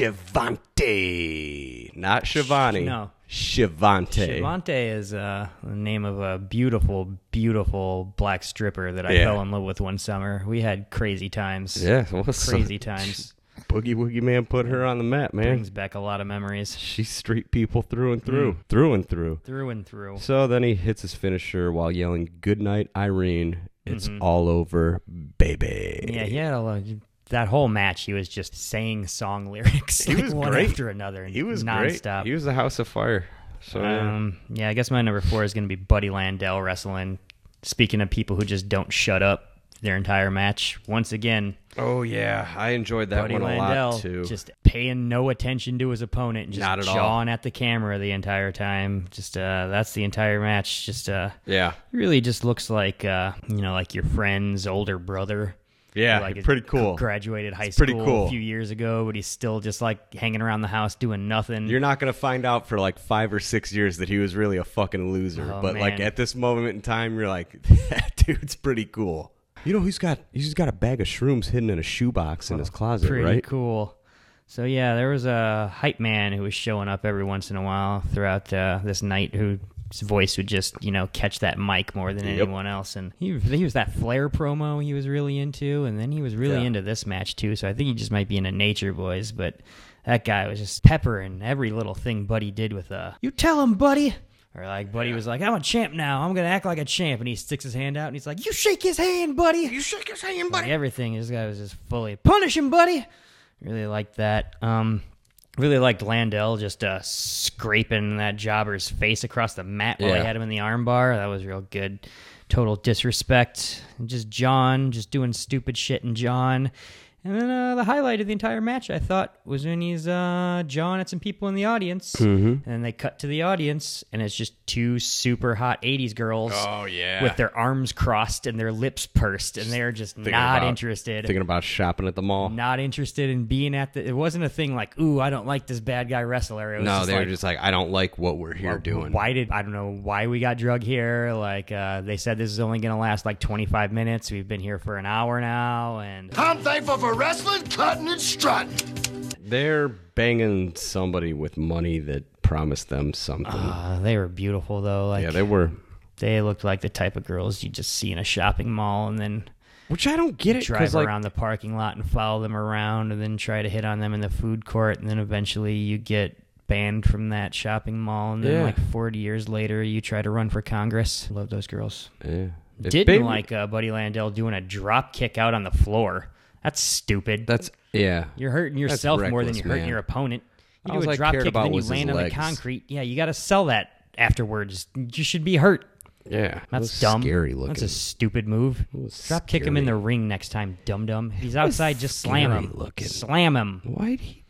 Shivante? Not Shivani. No. Shivante. Shivante is the name of a beautiful, beautiful black stripper that I Yeah. fell in love with one summer. We had crazy times. Yeah, well, Crazy times. Boogie Woogie Man put her on the map, man. Brings back a lot of memories. She's street people through and through. Through and through. Through and through. So then he hits his finisher while yelling, "Good night, Irene. It's all over, baby." Yeah, he had a lot. That whole match, he was just saying song lyrics He was one great. after another. He was nonstop. great. He was the House of Fire. So Yeah, I guess my number 4 is going to be Buddy Landell wrestling. Speaking of people who just don't shut up their entire match, once again, oh yeah, I enjoyed that Buddy one a Landell lot too. just paying no attention to his opponent and just Not at all. jawing at the camera the entire time. Just that's the entire match. Just Yeah, really just looks like like your friend's older brother. yeah, Like pretty cool. Graduated high pretty school cool. a few years ago, but he's still just like hanging around the house doing nothing. You're not gonna find out for like 5 or 6 years that he was really a fucking loser. Oh, but like man. at this moment in time, you're like, that dude's pretty cool. He's got a bag of shrooms hidden in a shoebox in his closet, Pretty right? cool. So yeah, there was a hype man who was showing up every once in a while throughout this night whose voice would just catch that mic more than anyone else. And he was that Flair promo he was really into, and then he was really into this match too. So I think he just might be into Nature Boys, but that guy was just peppering every little thing Buddy did with "You tell him, Buddy." Or like Buddy was like, "I'm a champ now. I'm going to act like a champ." And he sticks his hand out and he's like, "You shake his hand, Buddy. You shake his hand, buddy." Like everything. This guy was just fully, "Punish him, Buddy." Really liked that. Really liked Landell just scraping that jobber's face across the mat while he had him in the armbar. That was real good. Total disrespect. And just John, just doing stupid shit and John. And then the highlight of the entire match, I thought, was when he's jawing at some people in the audience. And then they cut to the audience, and it's just 2 super hot 80s girls with their arms crossed and their lips pursed, and they're just not interested. Thinking about shopping at the mall. Not interested in being at the... It wasn't a thing like, "Ooh, I don't like this bad guy wrestler." It was No, they were like, just like, "I don't like what we're here doing." I don't know why we got drug here. Like, they said this is only going to last like 25 minutes. We've been here for an hour now, and... I'm thankful for wrestling, cutting, and strutting. They're banging somebody with money that promised them something. They were beautiful, though. Like, yeah, they were. They looked like the type of girls you just see in a shopping mall and then Which I don't get it. drive around the parking lot and follow them around and then try to hit on them in the food court. And then eventually you get banned from that shopping mall. And then like 40 years later, you try to run for Congress. Love those girls. Yeah. Didn't like Buddy Landell doing a drop kick out on the floor. That's stupid. You're hurting yourself more than reckless, you're hurting man. your opponent. You All do a I drop cared kick and about then you was his land on the legs. concrete. Yeah, you got to sell that afterwards. You should be hurt. Yeah. That's dumb. Scary looking. That's a stupid move. Drop kick him in the ring next time, dum-dum. If he's outside, just slam him. Looking. Slam him. Why'd he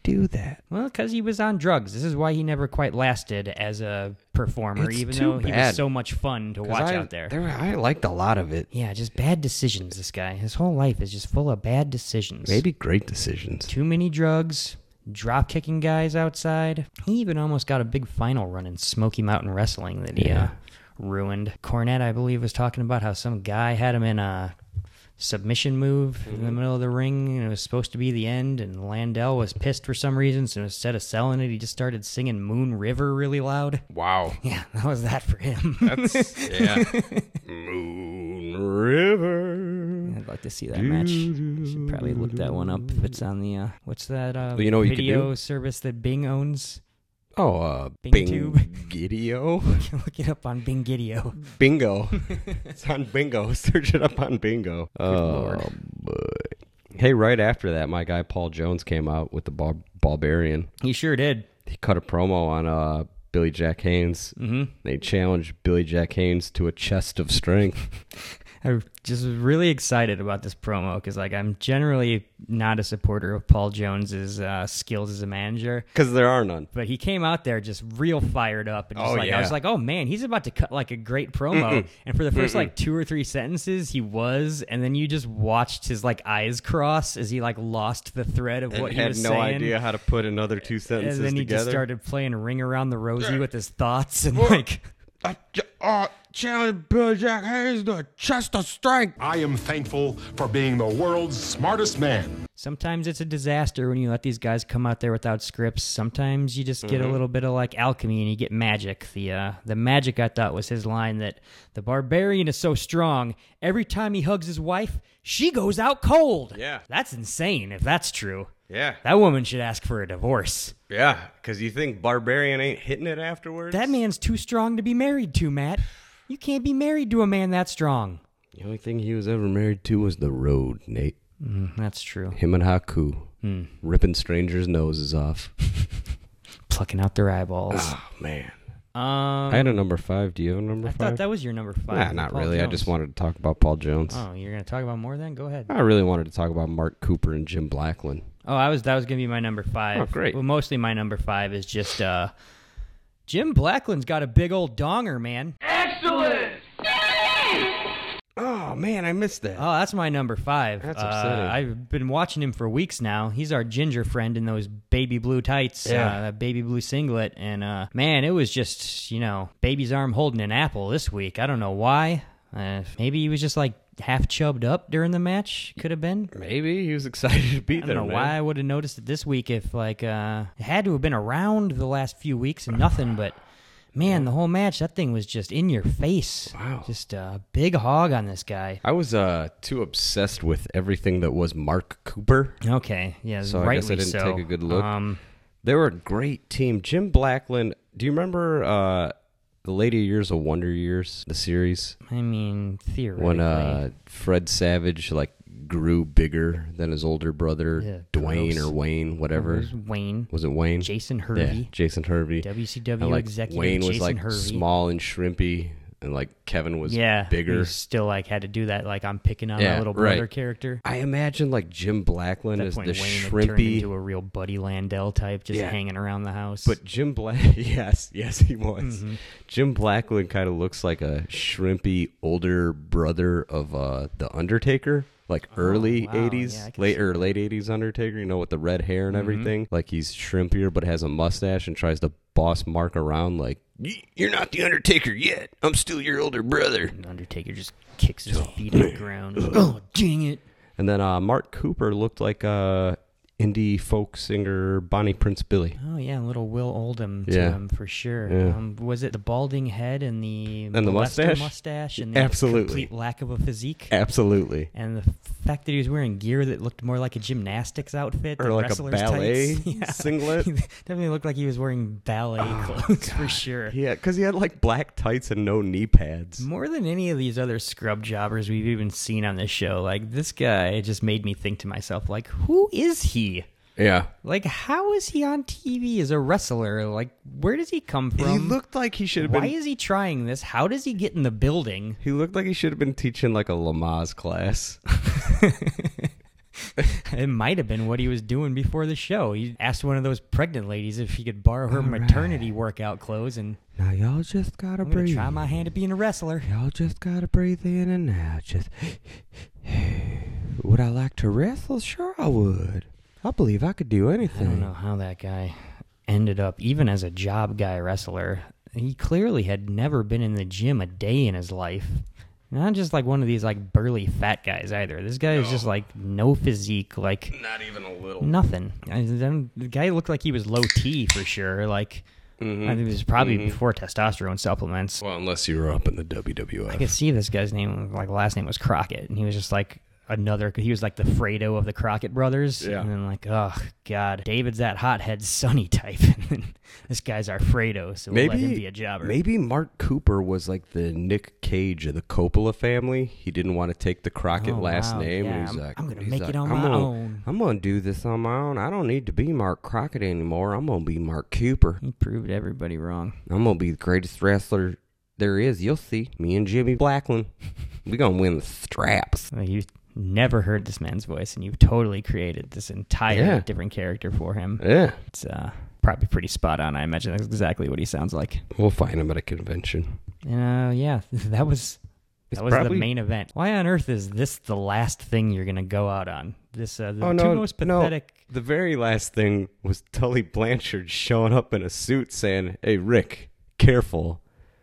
do that? Well, because he was on drugs. This is why he never quite lasted as a performer, It's even too though he bad. was so much fun to watch out there. I liked a lot of it. Yeah, just bad decisions, this guy. His whole life is just full of bad decisions. Maybe great decisions. Too many drugs, drop-kicking guys outside. He even almost got a big final run in Smoky Mountain Wrestling that he ruined. Cornette, I believe, was talking about how some guy had him in a submission move in the middle of the ring, and it was supposed to be the end, and Landell was pissed for some reason, so instead of selling it, he just started singing Moon River really loud. Wow. Yeah, that was that for him. Moon River. I'd like to see that match. Should probably look that one up if it's on the, what's that you know what you could video do? service that Bing owns? Oh, BingTube. Bingideo? Look it up on Bingideo. Bingo. It's on Bingo. Search it up on Bingo. Lord. Boy. Hey, right after that, my guy Paul Jones came out with the Barbarian. He sure did. He cut a promo on Billy Jack Haynes. Mm-hmm. They challenged Billy Jack Haynes to a chest of strength. I just was really excited about this promo because, like, I'm generally not a supporter of Paul Jones's skills as a manager. Because there are none. But he came out there just real fired up. And just Oh, I yeah. was like, oh, man, he's about to cut, like, a great promo. And for the first, like, 2 or 3 sentences, he was. And then you just watched his, like, eyes cross as he, like, lost the thread of what he had was no saying. idea how to put another 2 sentences And then he together. just started playing Ring Around the Rosie with his thoughts. And, like... Challenge Billy Jack Haynes to a chest of strength. I am thankful for being the world's smartest man. Sometimes it's a disaster when you let these guys come out there without scripts. Sometimes you just get a little bit of like alchemy and you get magic. The magic I thought was his line that the Barbarian is so strong, every time he hugs his wife, she goes out cold. Yeah. That's insane if that's true. Yeah. That woman should ask for a divorce. Yeah, because you think Barbarian ain't hitting it afterwards? That man's too strong to be married to, Matt. You can't be married to a man that strong. The only thing he was ever married to was the road, Nate. That's true. Him and Haku. Ripping strangers' noses off. Plucking out their eyeballs. Oh, man. I had a number 5. Do you have a number 5? I thought that was your number 5. Nah, not Paul really. I Jones. just wanted to talk about Paul Jones. Oh, you're going to talk about more then? Go ahead. I really wanted to talk about Mark Cooper and Jim Blackland. Oh, that was going to be my number 5. Oh, great. Well, mostly my number 5 is just Jim Blackland's got a big old donger, man. Oh, man, I missed that. Oh, that's my number 5. That's upsetting. I've been watching him for weeks now. He's our ginger friend in those baby blue tights, that baby blue singlet. And, man, it was just, baby's arm holding an apple this week. I don't know why. Maybe he was just, like, half chubbed up during the match. Could have been. Maybe he was excited to be I there, don't know man. why I would have noticed it this week if, like, it had to have been around the last few weeks and nothing, but, man, the whole match, that thing was just in your face. Wow. Just a big hog on this guy. I was too obsessed with everything that was Mark Cooper. Okay, yeah, So I rightly guess I didn't so. take a good look. Um, They were a great team. Jim Blackland, do you remember the Later Years of Wonder Years, the series? I mean, theoretically. When Fred Savage, grew bigger than his older brother, Yeah, Dwayne gross. or Wayne, It whatever. was Wayne, Was it Wayne? Jason Yeah, Hervey, Jason Hervey. WCW And, executive Wayne was Jason Hervey. small and shrimpy, and Kevin was Yeah, bigger. he still had to do that. I'm picking on Yeah, my little brother right. character. I imagine Jim Blackland At as that the point, Wayne had turned shrimpy. into a real Buddy Landell type, just Yeah. hanging around the house. But Jim Black, yes, he was. Mm-hmm. Jim Blackland kind of looks like a shrimpy older brother of the Undertaker, early wow. 80s, Yeah, I can late see or late 80s Undertaker. With the red hair Mm-hmm. and everything. He's shrimpier but has a mustache and tries to boss Mark around. You're not the Undertaker yet. I'm still your older brother. Undertaker just kicks his feet on the ground. Oh, dang it. And then Mark Cooper looked like indie folk singer Bonnie Prince Billy. Oh, yeah, little Will Oldham to Yeah. him for sure. Yeah. Was it the balding head and the And the molester mustache? and the Absolutely. complete lack of a physique? Absolutely. And the fact that he was wearing gear that looked more like a gymnastics outfit Or than like a wrestler's ballet tights. Yeah. singlet. He definitely looked like he was wearing ballet clothes for sure. Yeah, because he had black tights and no knee pads. More than any of these other scrub jobbers we've even seen on this show, this guy just made me think to myself, who is he? Yeah. How is he on TV as a wrestler? Where does he come from? He looked like he should have Why been. is he trying this? How does he get in the building? He looked like he should have been teaching a Lamaze class. It might have been what he was doing before the show. He asked one of those pregnant ladies if he could borrow her maternity workout clothes, and Now y'all just gotta I'm gonna breathe. try my hand at being a wrestler. Y'all just gotta breathe in and out. Just would I like to wrestle? Sure, I would. I believe I could do I anything. don't know how that guy ended up, even as a job guy wrestler. He clearly had never been in the gym a day in his life. Not just like one of these like burly fat guys either. This guy is just like no physique, like Not even a little. nothing. The guy looked like he was low T for sure. Like I think it was probably before testosterone supplements. Well, unless you were up in the WWF. I could see this guy's name, like last name was Crockett, and he was just like he was like the Fredo of the Crockett brothers. Yeah. And then like, oh God, David's that hothead Sonny type, and then this guy's our Fredo, so we'll let him be a jobber. Maybe Mark Cooper was like the Nick Cage of the Coppola family. He didn't want to take the Crockett last wow, name. yeah, And he's like, I'm gonna he's make like, it on I'm my gonna- own. I'm going to do this on my own. I don't need to be Mark Crockett anymore. I'm going to be Mark Cooper. He proved everybody wrong. I'm going to be the greatest wrestler there is. You'll see. Me and Jimmy Blackland. We're going to win the straps. You've never heard this man's voice, and you've totally created this entire different character for him. Yeah. It's probably pretty spot on. I imagine that's exactly what he sounds like. We'll find him at a convention. Yeah, that was probably- the main event. Why on earth is this the last thing you're gonna go out on? This the Oh, two most pathetic. No. The very last thing was Tully Blanchard showing up in a suit saying, "Hey, Rick, careful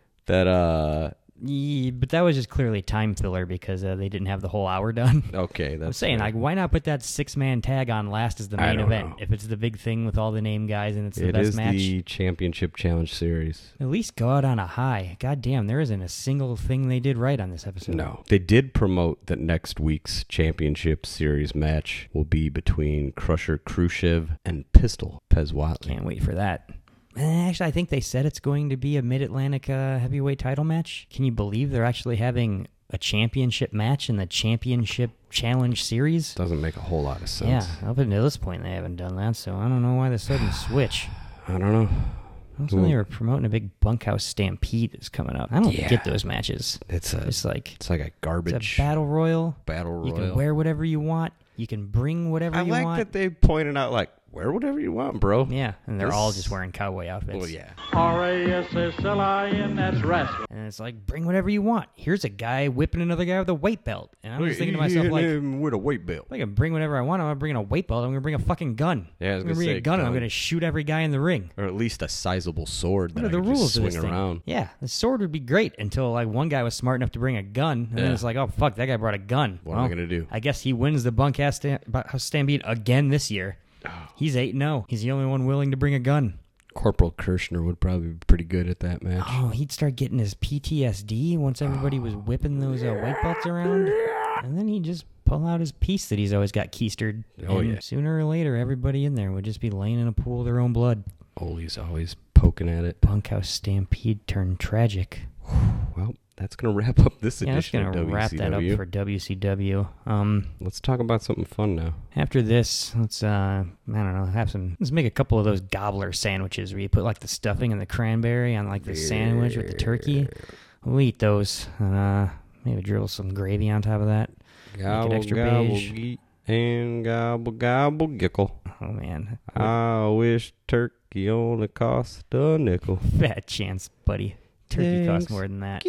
that Yeah, but that was just clearly time filler because they didn't have the whole hour done. Okay, that's I'm saying, fair. like, why not put that 6-man tag on last as the I main don't event? know. If it's the big thing with all the name guys and it's the It best is match, the Championship Challenge Series. at least go out on a high. God damn, there isn't a single thing they did right on this episode. No. They did promote that next week's Championship Series match will be between Crusher Khrushchev and Pistol Pezwatli. Can't wait for that. Actually, I think they said it's going to be a Mid-Atlantic heavyweight title match. Can you believe they're actually having a championship match in the Championship Challenge Series? Doesn't make a whole lot of sense. Yeah, up until this point they haven't done that, so I don't know why the sudden switch. I don't know. Also, they were promoting a big bunkhouse stampede that's coming up. I don't get those matches. It's like a garbage it's a battle royal. battle You royal. can wear whatever you want. You can bring whatever I you like want. that they pointed out, like, wear whatever you want, bro. Yeah, and they're all This- just wearing cowboy outfits. Well, yeah. R-A-S-S-L-I-N, that's wrestling. And it's like, bring whatever you want. Here's a guy whipping another guy with a weight belt. And I'm just thinking to myself, like, with a weight belt. I can bring whatever I want. I'm not bringing a weight belt. I'm going to bring a fucking gun. Yeah, I was I'm gonna gonna bring say a gun and I'm gun. going to shoot every guy in the ring. Or at least a sizable sword What that are I the could rules just of swing this thing? around. Yeah, the sword would be great until like one guy was smart enough to bring a gun, and then Yeah. it's like, oh fuck, that guy brought a gun. What am I gonna do? I guess he wins the bunkhouse stampede again this year. He's 8-0. He's the only one willing to bring a gun. Corporal Kirshner would probably be pretty good at that match. Oh, he'd start getting his PTSD once everybody was whipping those weight belts around, and then he'd just pull out his piece that he's always got keistered. Oh, and yeah. Sooner or later, everybody in there would just be laying in a pool of their own blood. Ollie's always poking at it. Bunkhouse stampede turned tragic. Well, that's going to wrap up this Yeah, that's edition gonna of WCW. wrap that up for WCW. Let's talk about something fun now. After this, let's I don't know, let's make a couple of those gobbler sandwiches where you put like the stuffing and the cranberry on like the sandwich with the turkey. We'll eat those. Maybe drizzle some gravy on top of that. Gobble, extra gobble, beige. eat, and gobble, gobble, gickle. Oh man, I wish turkey only cost a nickel. fat chance, buddy. Turkey costs Thanks. more than that.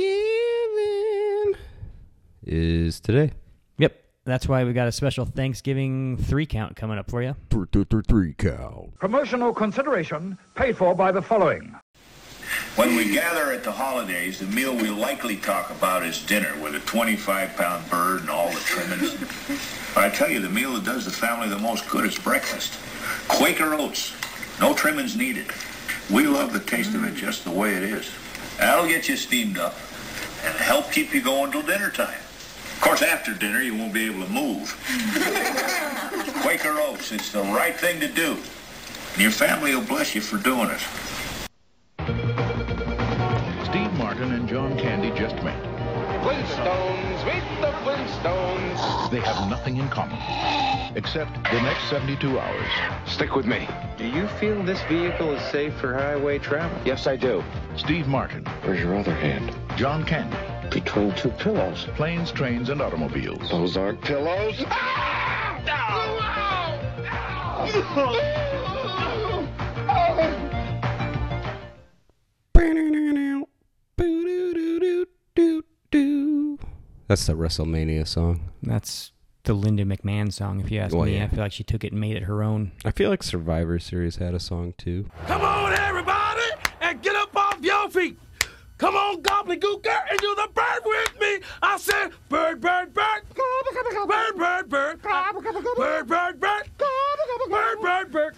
Giving is today. Yep, that's why we got a special Thanksgiving 3 count coming up for you. 3 count. Promotional consideration paid for by the following. When we gather at the holidays, the meal we'll likely talk about is dinner with a 25-pound bird and all the trimmings. But I tell you, the meal that does the family the most good is breakfast. Quaker oats, no trimmings needed. We love the taste of it just the way it is. That'll get you steamed up and help keep you going till dinner time. Of course, after dinner, you won't be able to move. Quaker oats, it's the right thing to do. And your family will bless you for doing it. Steve Martin and John Candy just met. Flintstones, meet the Flintstones. They have nothing in common, except the next 72 hours. Stick with me. Do you feel this vehicle is safe for highway travel? Yes, I do. Steve Martin, Where's your other hand? John Candy, Between two pillows. planes, trains, and automobiles. Those aren't pillows. Ah! That's the WrestleMania song. That's the Linda McMahon song, if you ask me. Yeah. I feel like she took it and made it her own. I feel like Survivor Series had a song too. Come on, everybody, and get up off your feet. Come on, gobbledygooker, and do the bird with me. I said, bird, bird, bird. Bird, bird, bird. Bird, bird, bird. Bird, bird, bird.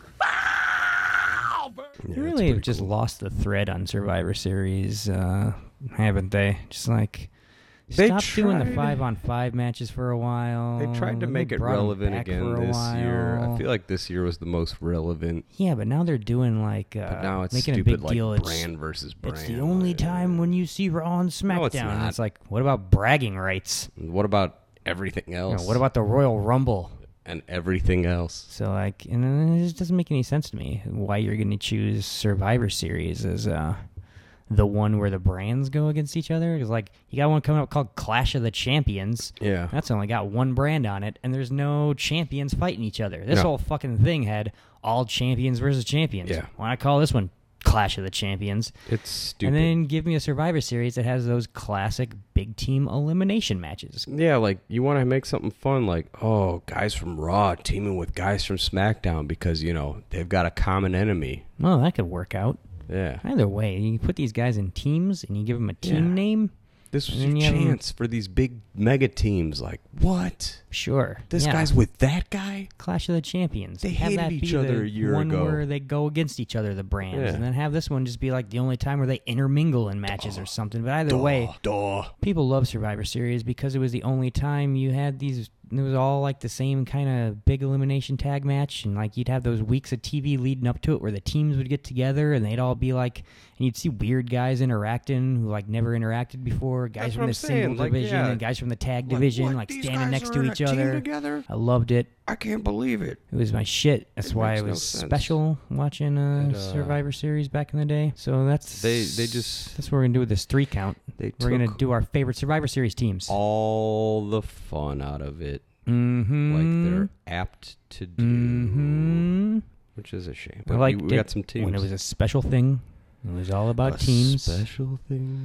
They really have just lost the thread on Survivor Series, haven't they? Just like... They Stop doing the tried- 5-on-5 matches for a while. They tried to make it brought 'em relevant back again for a this year. I while. feel like this year was the most relevant. Yeah, but now they're doing like But now it's making stupid, a big like deal. brand versus brand. It's the only time when you see Raw and SmackDown. No, it's And not. it's like, what about bragging rights? What about everything You else? know, what about the Royal Rumble? and everything else? So like, and it just doesn't make any sense to me why you're going to choose Survivor Series as the one where the brands go against each other. Because like, you got one coming up called Clash of the Champions. Yeah. That's only got one brand on it, and there's no champions fighting each other. This No. whole fucking thing had all champions versus champions. Yeah. Why not call this one Clash of the Champions? It's stupid. And then give me a Survivor Series that has those classic big team elimination matches. Yeah, like you want to make something fun, like, oh, guys from Raw teaming with guys from SmackDown because, you know, they've got a common enemy. Well, that could work out. Yeah. Either way, you put these guys in teams and you give them a team name. This was and your then you have 'em- chance for these big mega teams. Like, what? Sure. This yeah. guy's with that guy? Clash of the Champions. They have hated that each be other the a year one ago. where they go against each other, the brands, Yeah. and then have this one just be like the only time where they intermingle in matches or something. But either way, people love Survivor Series because it was the only time you had these. It was all like the same kind of big elimination tag match, and like you'd have those weeks of TV leading up to it where the teams would get together and they'd all be like, and you'd see weird guys interacting who like never interacted before, guys That's from what the I'm saying, single like, division yeah. and guys from the tag Like, division, what? like These standing guys next are to in a each team other. together? I loved it. I can't believe it. It was my shit. That's why makes it no was sense. special watching Survivor Series back in the day. So that's They just that's what we're gonna do with this 3 count. They We're gonna took do our favorite Survivor Series teams. all the fun out of it. Mm-hmm. Like they're apt to do, Mm-hmm. which is a shame. I But liked we got it some teams. when it was a special thing. It was all about A teams. special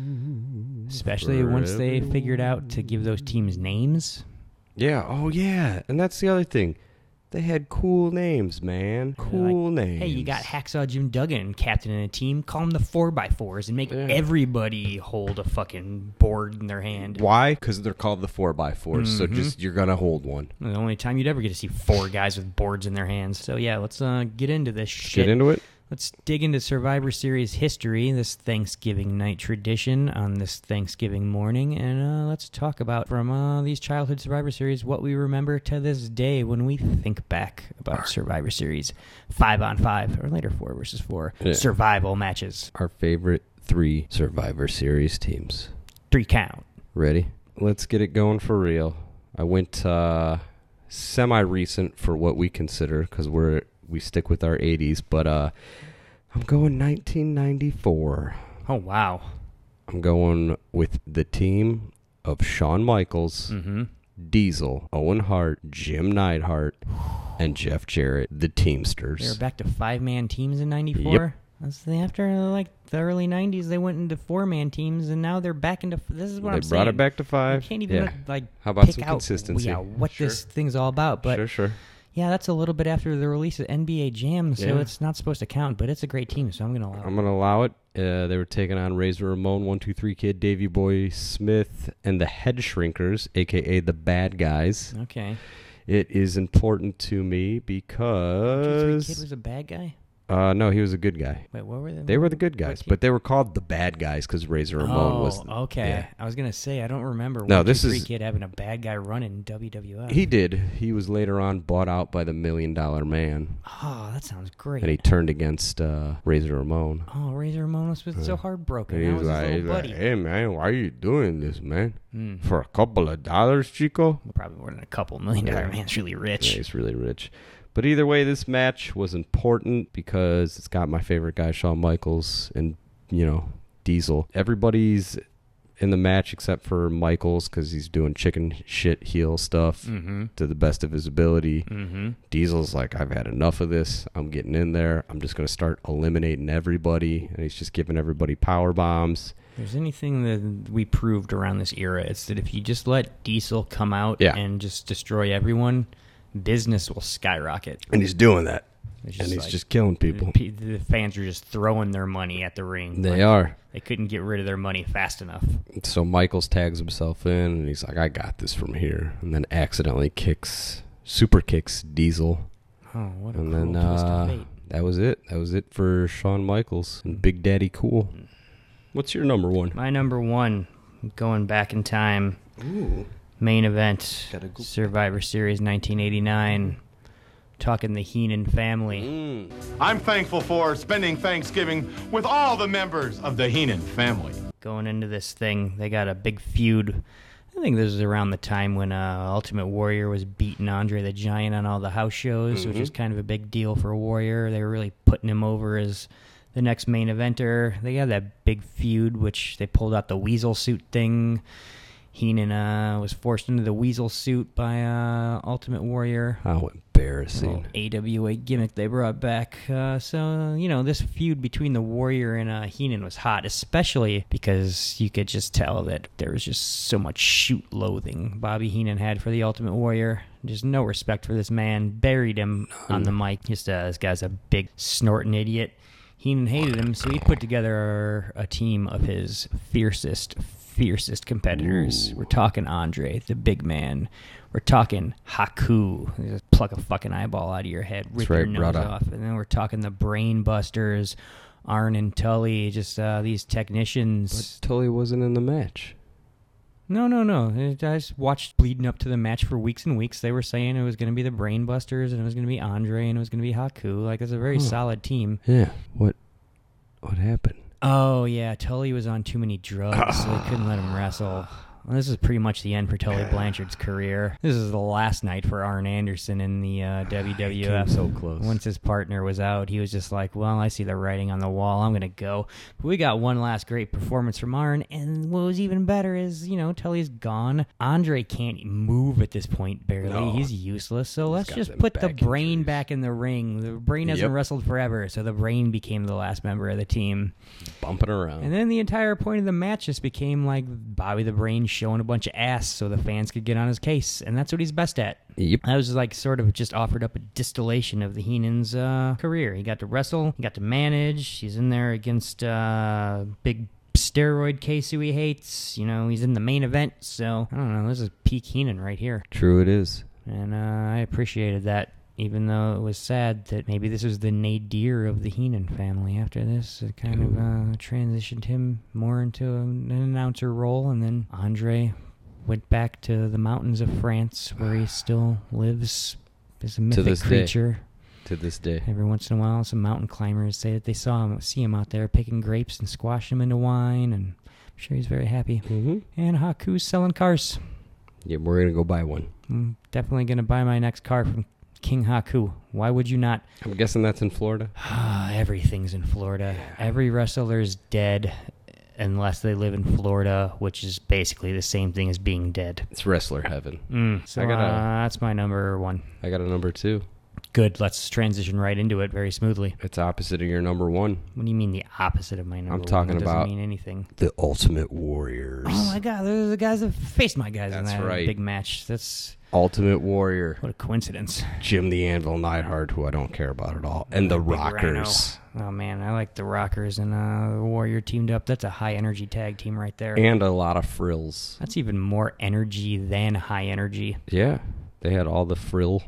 thing, Especially for once they everyone. figured out to give those teams names. Yeah. Oh, yeah. And that's the other thing. They had cool names, man. Cool names. Hey, you got Hacksaw Jim Duggan captaining a team. Call them the 4x4s and make everybody hold a fucking board in their hand. Why? Because they're called the 4x4s. So Mhm. just you're gonna hold one. The only time you'd ever get to see 4 guys with boards in their hands. So yeah, let's get into this shit. Get into it. Let's dig into Survivor Series history, this Thanksgiving night tradition on this Thanksgiving morning, and let's talk about from these childhood Survivor Series what we remember to this day when we think back about Survivor Series 5-on-5 or later 4 versus 4 Yeah. survival matches. Our favorite 3 Survivor Series teams. 3 count. Ready? Let's get it going for real. I went semi-recent for what we consider because we stick with our 80s, but I'm going 1994. Oh, wow. I'm going with the team of Shawn Michaels, Diesel, Owen Hart, Jim Neidhart, and Jeff Jarrett, the Teamsters. They were back to 5-man teams in 94? Yep. That's after like the early 90s, they went into 4-man teams, and now they're back into. This is what They I'm saying. brought it back to 5. You can't even Yeah. like How about pick some out, consistency? Yeah, what Sure. this thing's all about. But Sure. yeah, that's a little bit after the release of NBA Jam, so Yeah. it's not supposed to count. But it's a great team, so I'm gonna allow it. I'm going to allow it. They were taking on Razor Ramon, 1-2-3 Kid, Davey Boy Smith, and the Head Shrinkers, a.k.a. the Bad Guys. Okay. It is important to me because... Kid was a bad guy. No, he was a good guy. Wait, what were they? They were the good guys, but they were called the Bad Guys because Razor Ramon was... okay. yeah. I was gonna say I don't remember. No, this 1-2-3 is- Kid having a bad guy run in WWF. He did. He was later on bought out by the $1 Million Man. Oh, that sounds great. And he turned against Razor Ramon. Oh, Razor Ramon was so heartbroken. And That he was his little he's buddy. hey, man, why are you doing this, man? Hmm. For a couple of dollars, Chico? Probably more than a couple $1 million. Man's really rich. Yeah, he's really rich. But either way, this match was important because it's got my favorite guy, Shawn Michaels, and, you know, Diesel. Everybody's in the match except for Michaels because he's doing chicken shit heel stuff to the best of his ability. Diesel's like, I've had enough of this. I'm getting in there. I'm just going to start eliminating everybody. And he's just giving everybody power bombs. If there's anything that we proved around this era, it's that if you just let Diesel come out and just destroy everyone, business will skyrocket. And he's doing that. And he's just killing people. The fans are just throwing their money at the ring. They are. They couldn't get rid of their money fast enough. So Michaels tags himself in, and he's like, I got this from here. And then accidentally super kicks Diesel. Oh, what a cruel twist of fate. That was it. That was it for Shawn Michaels and Big Daddy Cool. What's your number one? My number one, going back in time. Ooh. Main event, Survivor Series 1989. Talking the Heenan family. I'm thankful for spending Thanksgiving with all the members of the Heenan family. Going into this thing, they got a big feud. I think this was around the time when Ultimate Warrior was beating Andre the Giant on all the house shows, which was kind of a big deal for Warrior. They were really putting him over as the next main eventer. They had that big feud, which they pulled out the weasel suit thing. Heenan was forced into the weasel suit by Ultimate Warrior. How embarrassing. AWA gimmick they brought back. So, this feud between the Warrior and Heenan was hot, especially because you could just tell that there was just so much shoot loathing Bobby Heenan had for the Ultimate Warrior. Just no respect for this man. Buried him on the mic. Just this guy's a big snorting idiot. Heenan hated him, so he put together a team of his fiercest competitors. We're talking Andre, the big man. We're talking Haku. Just pluck a fucking eyeball out of your head, rip your nose off. And then we're talking the Brain Busters, Arn and Tully, just these technicians. But Tully wasn't in the match. No. I just watched leading up to the match for weeks and weeks. They were saying it was going to be the Brain Busters, and it was going to be Andre, and it was going to be Haku. Like, it's a very solid team. Yeah. What happened? Oh, yeah, Tully was on too many drugs, so they couldn't let him wrestle. Well, this is pretty much the end for Tully Blanchard's career. This is the last night for Arn Anderson in the WWF. He came so close. Once his partner was out, he was just like, well, I see the writing on the wall. I'm going to go. But we got one last great performance from Arn, and what was even better is, Tully's gone. Andre can't move at this point, barely. No. He's useless. So let's just put the Brain back in the ring. The Brain hasn't wrestled forever, so the Brain became the last member of the team. Bumping around. And then the entire point of the match just became like Bobby the Brain showing a bunch of ass so the fans could get on his case, and that's what he's best at. Yep. That was like sort of just offered up a distillation of the Heenan's career. He got to wrestle, he got to manage, he's in there against big steroid case who he hates, he's in the main event, so I don't know, this is peak Heenan right here. True it is. And I appreciated that. Even though it was sad that maybe this was the nadir of the Heenan family after this. It kind of transitioned him more into an announcer role, and then Andre went back to the mountains of France, where he still lives as a mythic creature. To this day. Every once in a while, some mountain climbers say that they see him out there picking grapes and squashing them into wine, and I'm sure he's very happy. Mm-hmm. And Haku's selling cars. Yeah, we're going to go buy one. I'm definitely going to buy my next car from King Haku. Why would you not? I'm guessing that's in Florida. Everything's in Florida. Every wrestler's dead unless they live in Florida, which is basically the same thing as being dead. It's wrestler heaven. So that's my number one. I got a number two. Good. Let's transition right into it very smoothly. It's opposite of your number one. What do you mean the opposite of my number one? I'm talking That about doesn't mean anything. The Ultimate Warriors. Oh my God, those are the guys that faced my guys in That's that right. big match. That's Ultimate Warrior. What a coincidence. Jim the Anvil Neidhart, who I don't care about at all. And the Rockers. Rhino. Oh man, I like the Rockers and the Warrior teamed up. That's a high energy tag team right there. And a lot of frills. That's even more energy than high energy. Yeah. They had all the frill,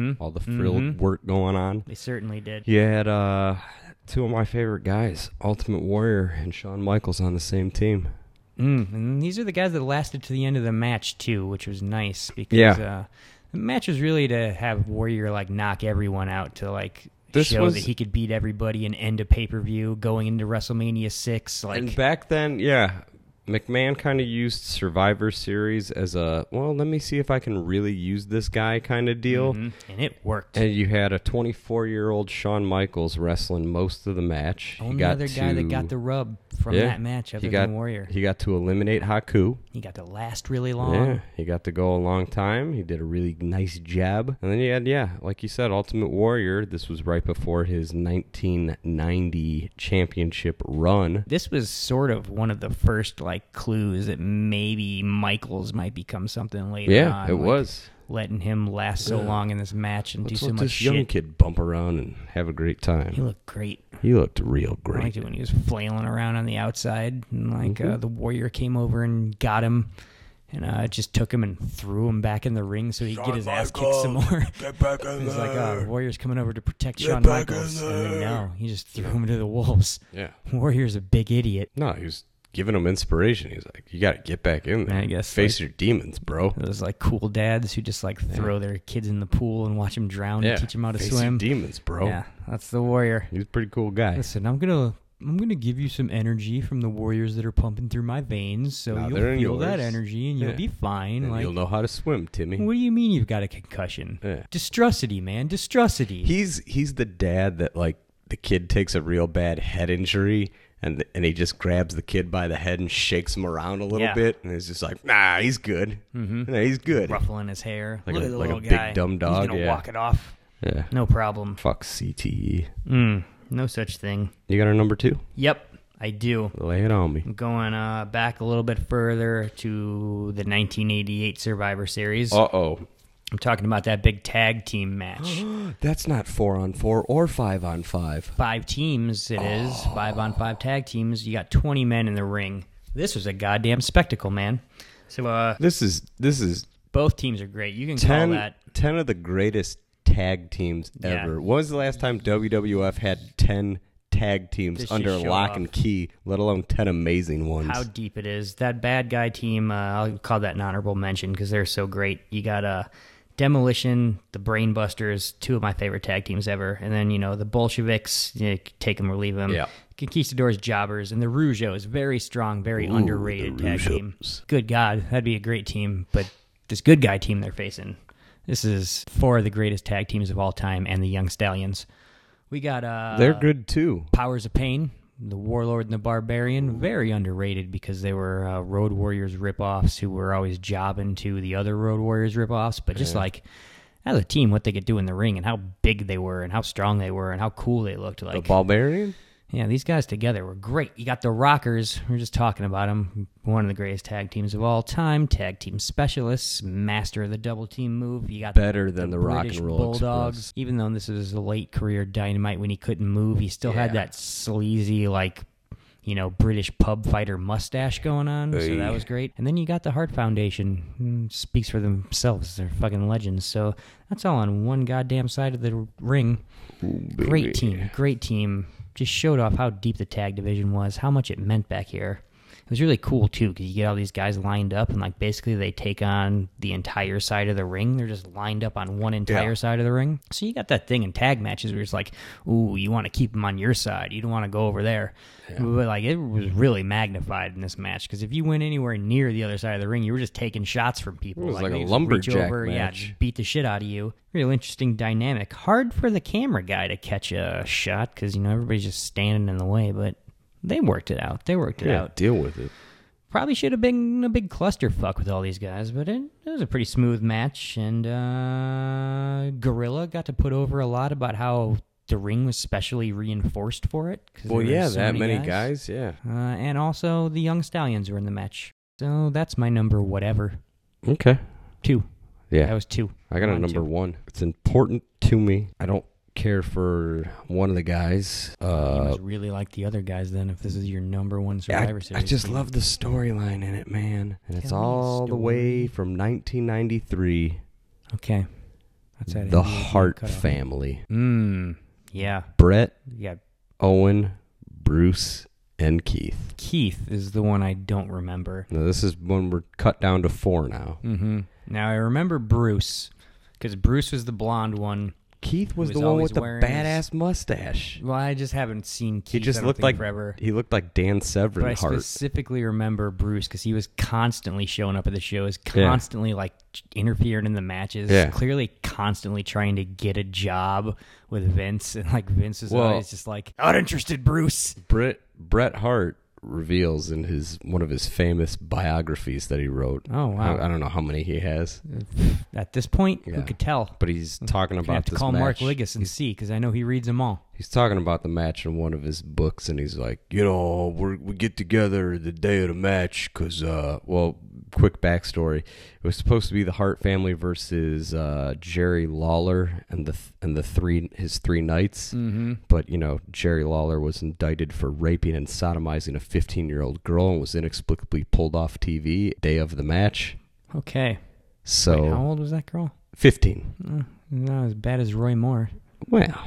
work going on. They certainly did. You had two of my favorite guys, Ultimate Warrior and Shawn Michaels, on the same team. And these are the guys that lasted to the end of the match, too, which was nice. Because the match was really to have Warrior knock everyone out to show that he could beat everybody and end a pay-per-view going into WrestleMania 6. And back then, yeah, McMahon kind of used Survivor Series as a, let me see if I can really use this guy kind of deal. Mm-hmm. And it worked. And you had a 24-year-old Shawn Michaels wrestling most of the match. Only other guy that got the rub from that match other than Warrior. He got to eliminate Haku. He got to last really long. Yeah, he got to go a long time. He did a really nice jab. And then you had, like you said, Ultimate Warrior. This was right before his 1990 championship run. This was sort of one of the first clues that maybe Michaels might become something later on. Yeah, it was. Letting him last so long in this match and do so much this shit. young kid bump around and have a great time. He looked great. He looked real great. I liked it when he was flailing around on the outside and the Warrior came over and got him and just took him and threw him back in the ring so he'd get his ass kicked some more. Get back in He's there. the Warrior's coming over to protect Shawn Michaels. And then no, he just threw him to the wolves. Yeah. Warrior's a big idiot. No, he was giving him inspiration. He's like, you got to get back in there. I guess face your demons, bro. Those cool dads who just throw their kids in the pool and watch them drown and teach them how to swim. Face your demons, bro. Yeah, that's the Warrior. He's a pretty cool guy. Listen, I'm gonna give you some energy from the Warriors that are pumping through my veins, so you'll feel that energy and you'll be fine. And you'll know how to swim, Timmy. What do you mean you've got a concussion? Yeah. Distrosity, man, distrosity. He's the dad that the kid takes a real bad head injury. And he just grabs the kid by the head and shakes him around a little bit, and he's just like, "Nah, he's good. Mm-hmm. Nah, he's good." Ruffling his hair, like look a, at the like little a guy. big dumb dog. He's gonna walk it off. Yeah, no problem. Fuck CTE. No such thing. You got our number 2? Yep, I do. Lay it on me. I'm going back a little bit further to the 1988 Survivor Series. Uh-oh. I'm talking about that big tag team match. That's not 4-on-4 or 5-on-5. 5 teams it is. 5-on-5 tag teams. You got 20 men in the ring. This was a goddamn spectacle, man. So this is both teams are great. You can call that 10 of the greatest tag teams ever. Yeah. When was the last time WWF had 10 tag teams under lock and key, let alone 10 amazing ones? How deep it is. That bad guy team, I'll call that an honorable mention because they're so great. You got Demolition, the Brainbusters, 2 of my favorite tag teams ever. And then, the Bolsheviks, take them or leave them. Yeah. Conquistadors, Jobbers, and the Rougeaus, very strong, very underrated tag team. Good God, that'd be a great team. But this good guy team they're facing, this is 4 of the greatest tag teams of all time and the Young Stallions. We got they're good too. Powers of Pain, the Warlord and the Barbarian, very underrated because they were Road Warriors ripoffs who were always jobbing to the other Road Warriors ripoffs. But just as a team, what they could do in the ring and how big they were and how strong they were and how cool they looked. The Barbarian? Yeah, these guys together were great. You got the Rockers. We were just talking about them. One of the greatest tag teams of all time. Tag team specialists. Master of the double team move. You got better than the Rock British and Roll Bulldogs. Express. Even though this is a late career Dynamite when he couldn't move, he still had that sleazy, British pub fighter mustache going on. So that was great. And then you got the Hart Foundation. Speaks for themselves. They're fucking legends. So that's all on one goddamn side of the ring. Ooh, great team. Just showed off how deep the tag division was, how much it meant back here. It was really cool, too, because you get all these guys lined up, and, basically they take on the entire side of the ring. They're just lined up on one entire side of the ring. So you got that thing in tag matches where it's like, ooh, you want to keep them on your side. You don't want to go over there. Yeah. But, it was really magnified in this match, because if you went anywhere near the other side of the ring, you were just taking shots from people. It was like a they lumberjack over, match. Yeah, beat the shit out of you. Real interesting dynamic. Hard for the camera guy to catch a shot, because, everybody's just standing in the way, but they worked it out. Deal with it. Probably should have been a big clusterfuck with all these guys, but it was a pretty smooth match. And Gorilla got to put over a lot about how the ring was specially reinforced for it. Well, yeah, so that many guys, yeah. And also the Young Stallions were in the match. So that's my number whatever. Okay. 2. Yeah. That was 2. I got a number 1. It's important to me. I don't care for one of the guys. You must really like the other guys then if this is your number 1 Survivor Series. I just love the storyline in it, man. And it's all the way from 1993. Okay. That's that the Hart family. Yeah. Brett, yeah. Owen, Bruce, and Keith. Keith is the one I don't remember. Now, this is when we're cut down to 4 now. Mm-hmm. Now, I remember Bruce, because Bruce was the blonde one. Keith was the one with the badass mustache. Well, I just haven't seen Keith. He just looked like forever. He looked like Dan Severn. But I specifically remember Bruce because he was constantly showing up at the shows, constantly interfering in the matches, clearly constantly trying to get a job with Vince, and Vince is always just not interested. Bruce. Bret Hart reveals in one of his famous biographies that he wrote. Oh, wow. I don't know how many he has. At this point, who could tell? But he's talking about have to this call match. Mark Liggis and see, because I know he reads them all. He's talking about the match in one of his books, and he's like, we get together the day of the match because, quick backstory. It was supposed to be the Hart family versus Jerry Lawler and his three knights. Mm-hmm. But, Jerry Lawler was indicted for raping and sodomizing a 15-year-old girl and was inexplicably pulled off TV day of the match. Okay. So wait, how old was that girl? 15. Not as bad as Roy Moore. Well,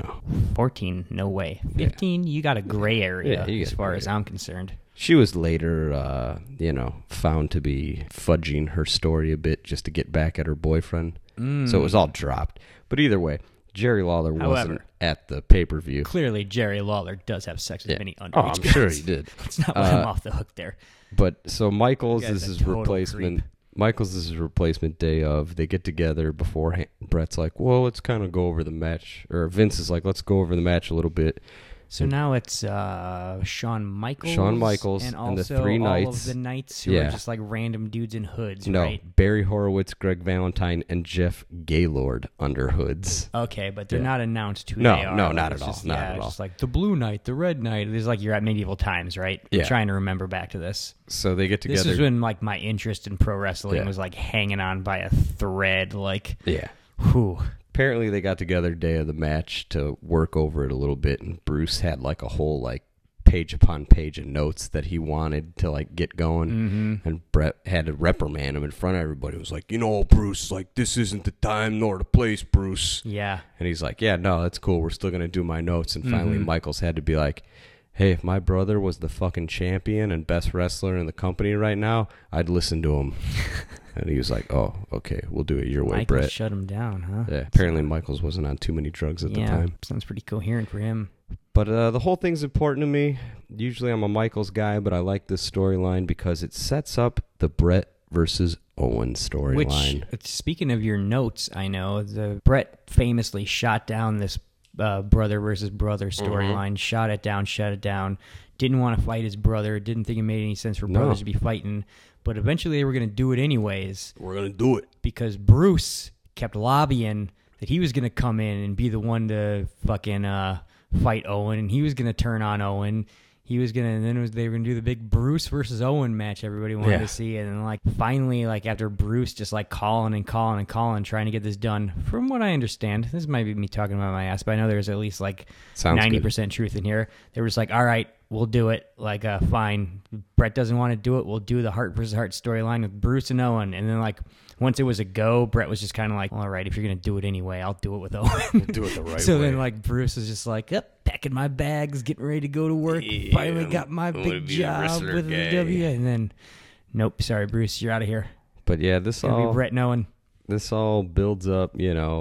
14, no way. 15, you got a gray area as far as I'm concerned. She was later, found to be fudging her story a bit just to get back at her boyfriend. So it was all dropped. But either way, Jerry Lawler wasn't at the pay-per-view. Clearly, Jerry Lawler does have sex with many underage I'm guys. sure he did. Let's not let him off the hook there. But so Michaels You guys is are his total replacement. creep. Michaels is his replacement day of. They get together beforehand. Brett's like, well, let's kind of go over the match. Or Vince is like, let's go over the match a little bit. So now it's Shawn Michaels. And also the three all knights. of the knights who are just like random dudes in hoods, right? Barry Horowitz, Greg Valentine, and Jeff Gaylord under hoods. Okay, but they're not announced who No, they are. no, not It's at all, just- not at all. Just like the blue knight, the red knight. It's like you're at medieval times, right? Yeah. I'm trying to remember back to this. So they get together. This is when like my interest in pro wrestling Yeah. was like hanging on by a thread. Like, whew. Apparently they got together day of the match to work over it a little bit, and Bruce had like a whole like page upon page of notes that he wanted to like get going. Mm-hmm. And Brett had to reprimand him in front of everybody. It was like, Bruce, like this isn't the time nor the place, Bruce. Yeah. And he's like, yeah, no, that's cool. We're still going to do my notes. And finally Michaels had to be like, hey, if my brother was the fucking champion and best wrestler in the company right now, I'd listen to him. And he was like, oh, okay, we'll do it your way, Michaels Brett. shut him down, huh? Yeah, apparently Michaels wasn't on too many drugs at the time. Sounds pretty coherent for him. But the whole thing's important to me. Usually I'm a Michaels guy, but I like this storyline because it sets up the Brett versus Owen storyline. Which, speaking of your notes, I know, the Brett famously shot down this brother versus brother storyline, shut it down, didn't want to fight his brother, didn't think it made any sense for brothers to be fighting, but eventually they were going to do it anyways. We're going to do it. Because Bruce kept lobbying that he was going to come in and be the one to fucking fight Owen, and he was going to turn on Owen. He was gonna, and then they were gonna do the big Bruce versus Owen match everybody wanted to see, and then like finally, like after Bruce just like calling, trying to get this done. From what I understand, this might be me talking about my ass, but I know there's at least like 90% truth in here. They were just like, all right, we'll do it. Like, fine. Brett doesn't want to do it. We'll do the Hart versus Hart storyline with Bruce and Owen. And then, like, once it was a go, Brett was just kind of like, all right, if you're going to do it anyway, I'll do it with Owen. We'll do it the right way. So then, like, Bruce was just like, yep, packing my bags, getting ready to go to work. Yeah, Finally got my big job with the W. And then, nope, sorry, Bruce, you're out of here. But yeah, this all be Brett and Owen. This all builds up,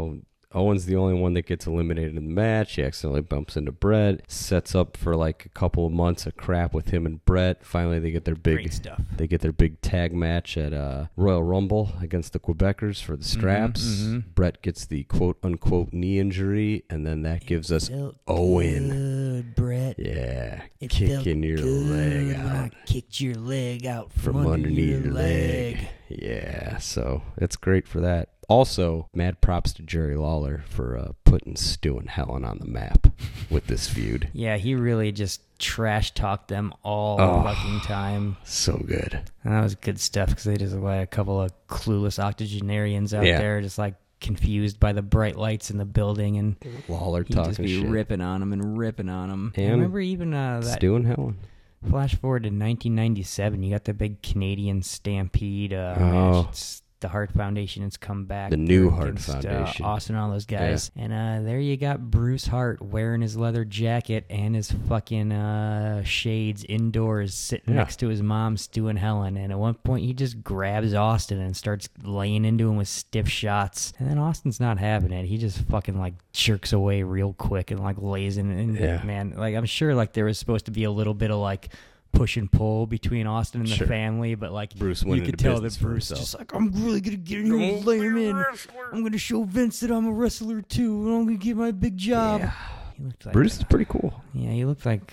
Owen's the only one that gets eliminated in the match. He accidentally bumps into Brett. Sets up for like a couple of months of crap with him and Brett. Finally, they get their big They get their big tag match at Royal Rumble against the Quebecers for the straps. Brett gets the quote unquote knee injury, and then that gives us Owen. Good, Brett. Yeah, It kicking your felt leg good when I out kicked your leg out from underneath your leg. Yeah, so it's great for that. Also, mad props to Jerry Lawler for putting Stu and Helen on the map with this feud. Yeah, he really just trash talked them all fucking time. So good. And that was good stuff because they just like a couple of clueless octogenarians out there just like confused by the bright lights in the building, and Lawler he'd talking just be shit. ripping on them. And I remember even that Stu and Helen. Flash forward to 1997, you got the big Canadian Stampede match. It's the Hart Foundation has come back. The new Hart against, Foundation. Austin and all those guys. Yeah. And there you got Bruce Hart wearing his leather jacket and his fucking shades indoors sitting next to his mom, Stu and Helen. And at one point, he just grabs Austin and starts laying into him with stiff shots. And then Austin's not having it. He just fucking like jerks away real quick and like lays in. And man, like I'm sure like there was supposed to be a little bit of like push and pull between Austin and the family, but like Bruce you could tell that Bruce is just like, I'm really gonna get in here and lay him in. I'm gonna show Vince that I'm a wrestler too, and I'm gonna get my big job. Yeah. He looked like, Brutus is pretty cool. Yeah, he looked like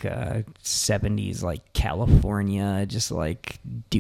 70s, like California, just like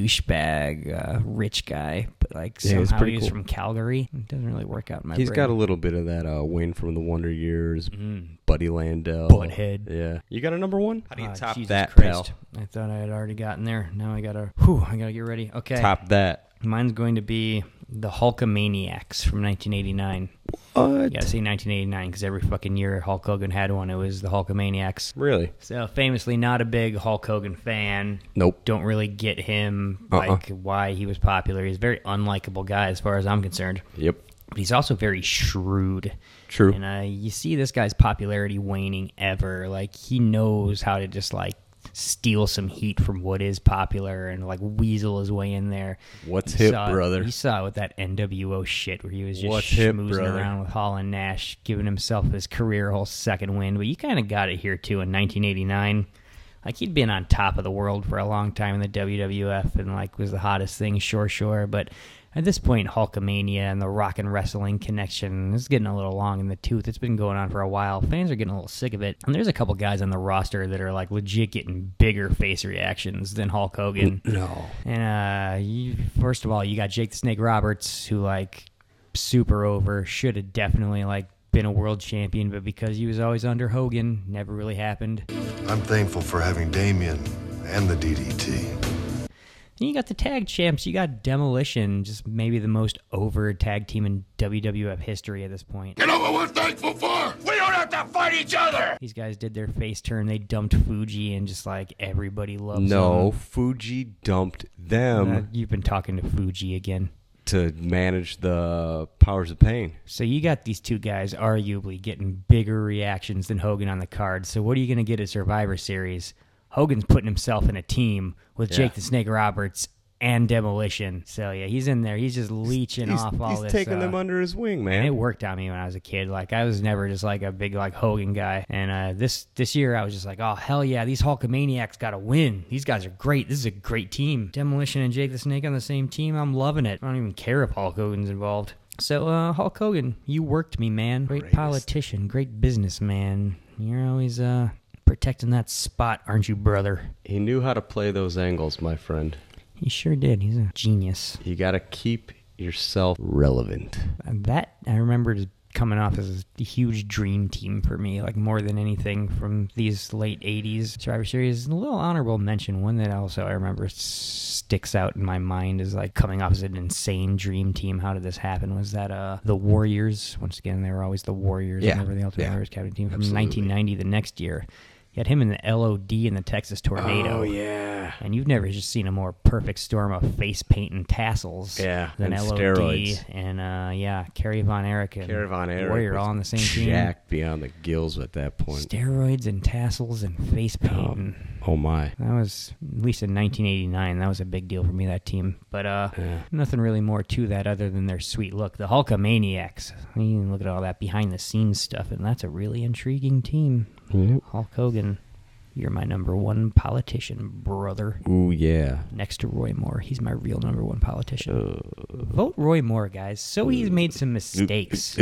douchebag, rich guy. But like somehow he was from Calgary. It doesn't really work out in my brain. He's got a little bit of that Wayne from the Wonder Years, Buddy Landell. Butthead. Yeah. You got a number one? How do you top Jesus that, Christ. pal? I thought I had already gotten there. Now I gotta get ready. Okay. Top that. Mine's going to be the Hulkamaniacs from 1989. What? You gotta say 1989 because every fucking year Hulk Hogan had one. It was the Hulkamaniacs. Really? So famously not a big Hulk Hogan fan. Nope. Don't really get him, like why he was popular. He's a very unlikable guy as far as I'm concerned. Yep. But he's also very shrewd. True. And you see this guy's popularity waning ever. Like, he knows how to just, like, steal some heat from what is popular and, like, weasel his way in there. What's hip, brother? You saw it with that NWO shit where he was just What's hip, schmoozing brother? around with Hall and Nash, giving himself his career whole second win. But you kind of got it here, too, in 1989. Like, he'd been on top of the world for a long time in the WWF and, like, was the hottest thing, sure. But at this point, Hulkamania and the rock and wrestling connection is getting a little long in the tooth. It's been going on for a while. Fans are getting a little sick of it. And there's a couple guys on the roster that are, like, legit getting bigger face reactions than Hulk Hogan. No. And, first of all, you got Jake the Snake Roberts, who, like, super over, should have definitely, like, been a world champion, but because he was always under Hogan, never really happened. I'm thankful for having Damien and the DDT. And you got the tag champs. You got Demolition, just maybe the most over tag team in WWF history at this point. You know what we're thankful for? We don't have to fight each other! These guys did their face turn. They dumped Fuji, and just like everybody loves No, them. Fuji dumped them You've been talking to Fuji again. to manage the Powers of Pain. So you got these two guys arguably getting bigger reactions than Hogan on the card. So what are you going to get at Survivor Series? Hogan's putting himself in a team with Jake the Snake Roberts and Demolition. So, yeah, he's in there. He's just leeching off all this. He's taking them under his wing, man. It worked on me when I was a kid. Like, I was never just like a big like Hogan guy. And this year I was just like, oh, hell yeah, these Hulkamaniacs got to win. These guys are great. This is a great team. Demolition and Jake the Snake on the same team. I'm loving it. I don't even care if Hulk Hogan's involved. So, Hulk Hogan, you worked me, man. Great politician, great businessman. You're always protecting that spot, aren't you, brother? He knew how to play those angles, my friend. He sure did. He's a genius. You got to keep yourself relevant. That I remember coming off as a huge dream team for me, like more than anything from these late 80s Survivor Series. A little honorable mention, one that also I remember sticks out in my mind is like coming off as an insane dream team. How did this happen? Was that the Warriors? Once again, they were always the Warriors. Yeah. Never the Ultimate Warriors captain team from Absolutely. 1990, the next year. You had him in the LOD in the Texas Tornado. Oh, yeah. And you've never just seen a more perfect storm of face paint and tassels than and LOD. steroids. And, Kerry Von Erich and Kerry Von Erich Warrior was all on the same team. jacked beyond the gills at that point. Steroids and tassels and face paint. Oh, my. That was, at least in 1989, that was a big deal for me, that team. But nothing really more to that other than their sweet look. The Hulkamaniacs. You can look at all that behind-the-scenes stuff, and that's a really intriguing team. Yep. Hulk Hogan, you're my number one politician, brother. Ooh, yeah. Next to Roy Moore. He's my real number one politician. Vote Roy Moore, guys. So he's made some mistakes.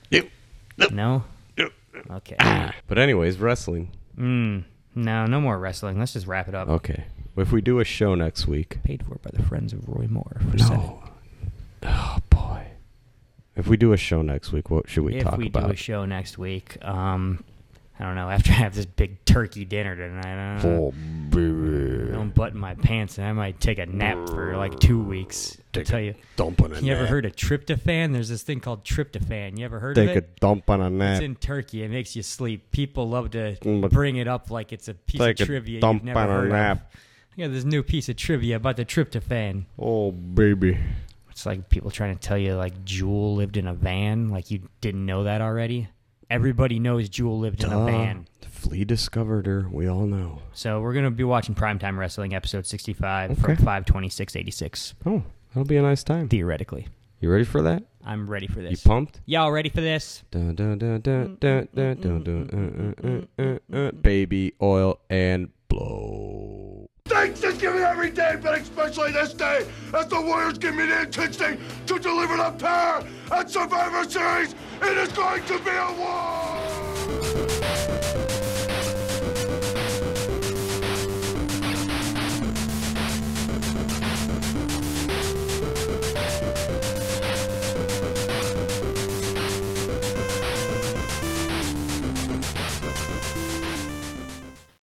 No? Okay. But anyways, wrestling. No more wrestling. Let's just wrap it up. Okay. If we do a show next week. Paid for by the friends of Roy Moore. For Oh, boy. If we do a show next week, what should we talk about? If we do a show next week, I don't know, after I have this big turkey dinner tonight, I don't button my pants and I might take a nap for like 2 weeks. To tell you. Dump on a You ever nap. heard of tryptophan? There's this thing called tryptophan. You ever heard of Take it? a dump on a nap. It's in Turkey. It makes you sleep. People love to bring it up like it's a piece of Take a trivia you've dump never on a heard nap. of. I got this new piece of trivia about the tryptophan. Oh, baby. It's like people trying to tell you like Jewel lived in a van. Like you didn't know that already. Everybody knows Jewel lived in a van. Flea discovered her. We all know. So we're going to be watching Primetime Wrestling episode 65 Okay. from 5/26/86. Oh, that'll be a nice time. Theoretically. You ready for that? I'm ready for You this. pumped? Y'all ready for this? Dun, dun, dun, dun, dun, dun, dun, dun, baby oil and blow. Thanksgiving every day, but especially this day, as the Warriors give me the intention to deliver the power at Survivor Series. It is going to be a war!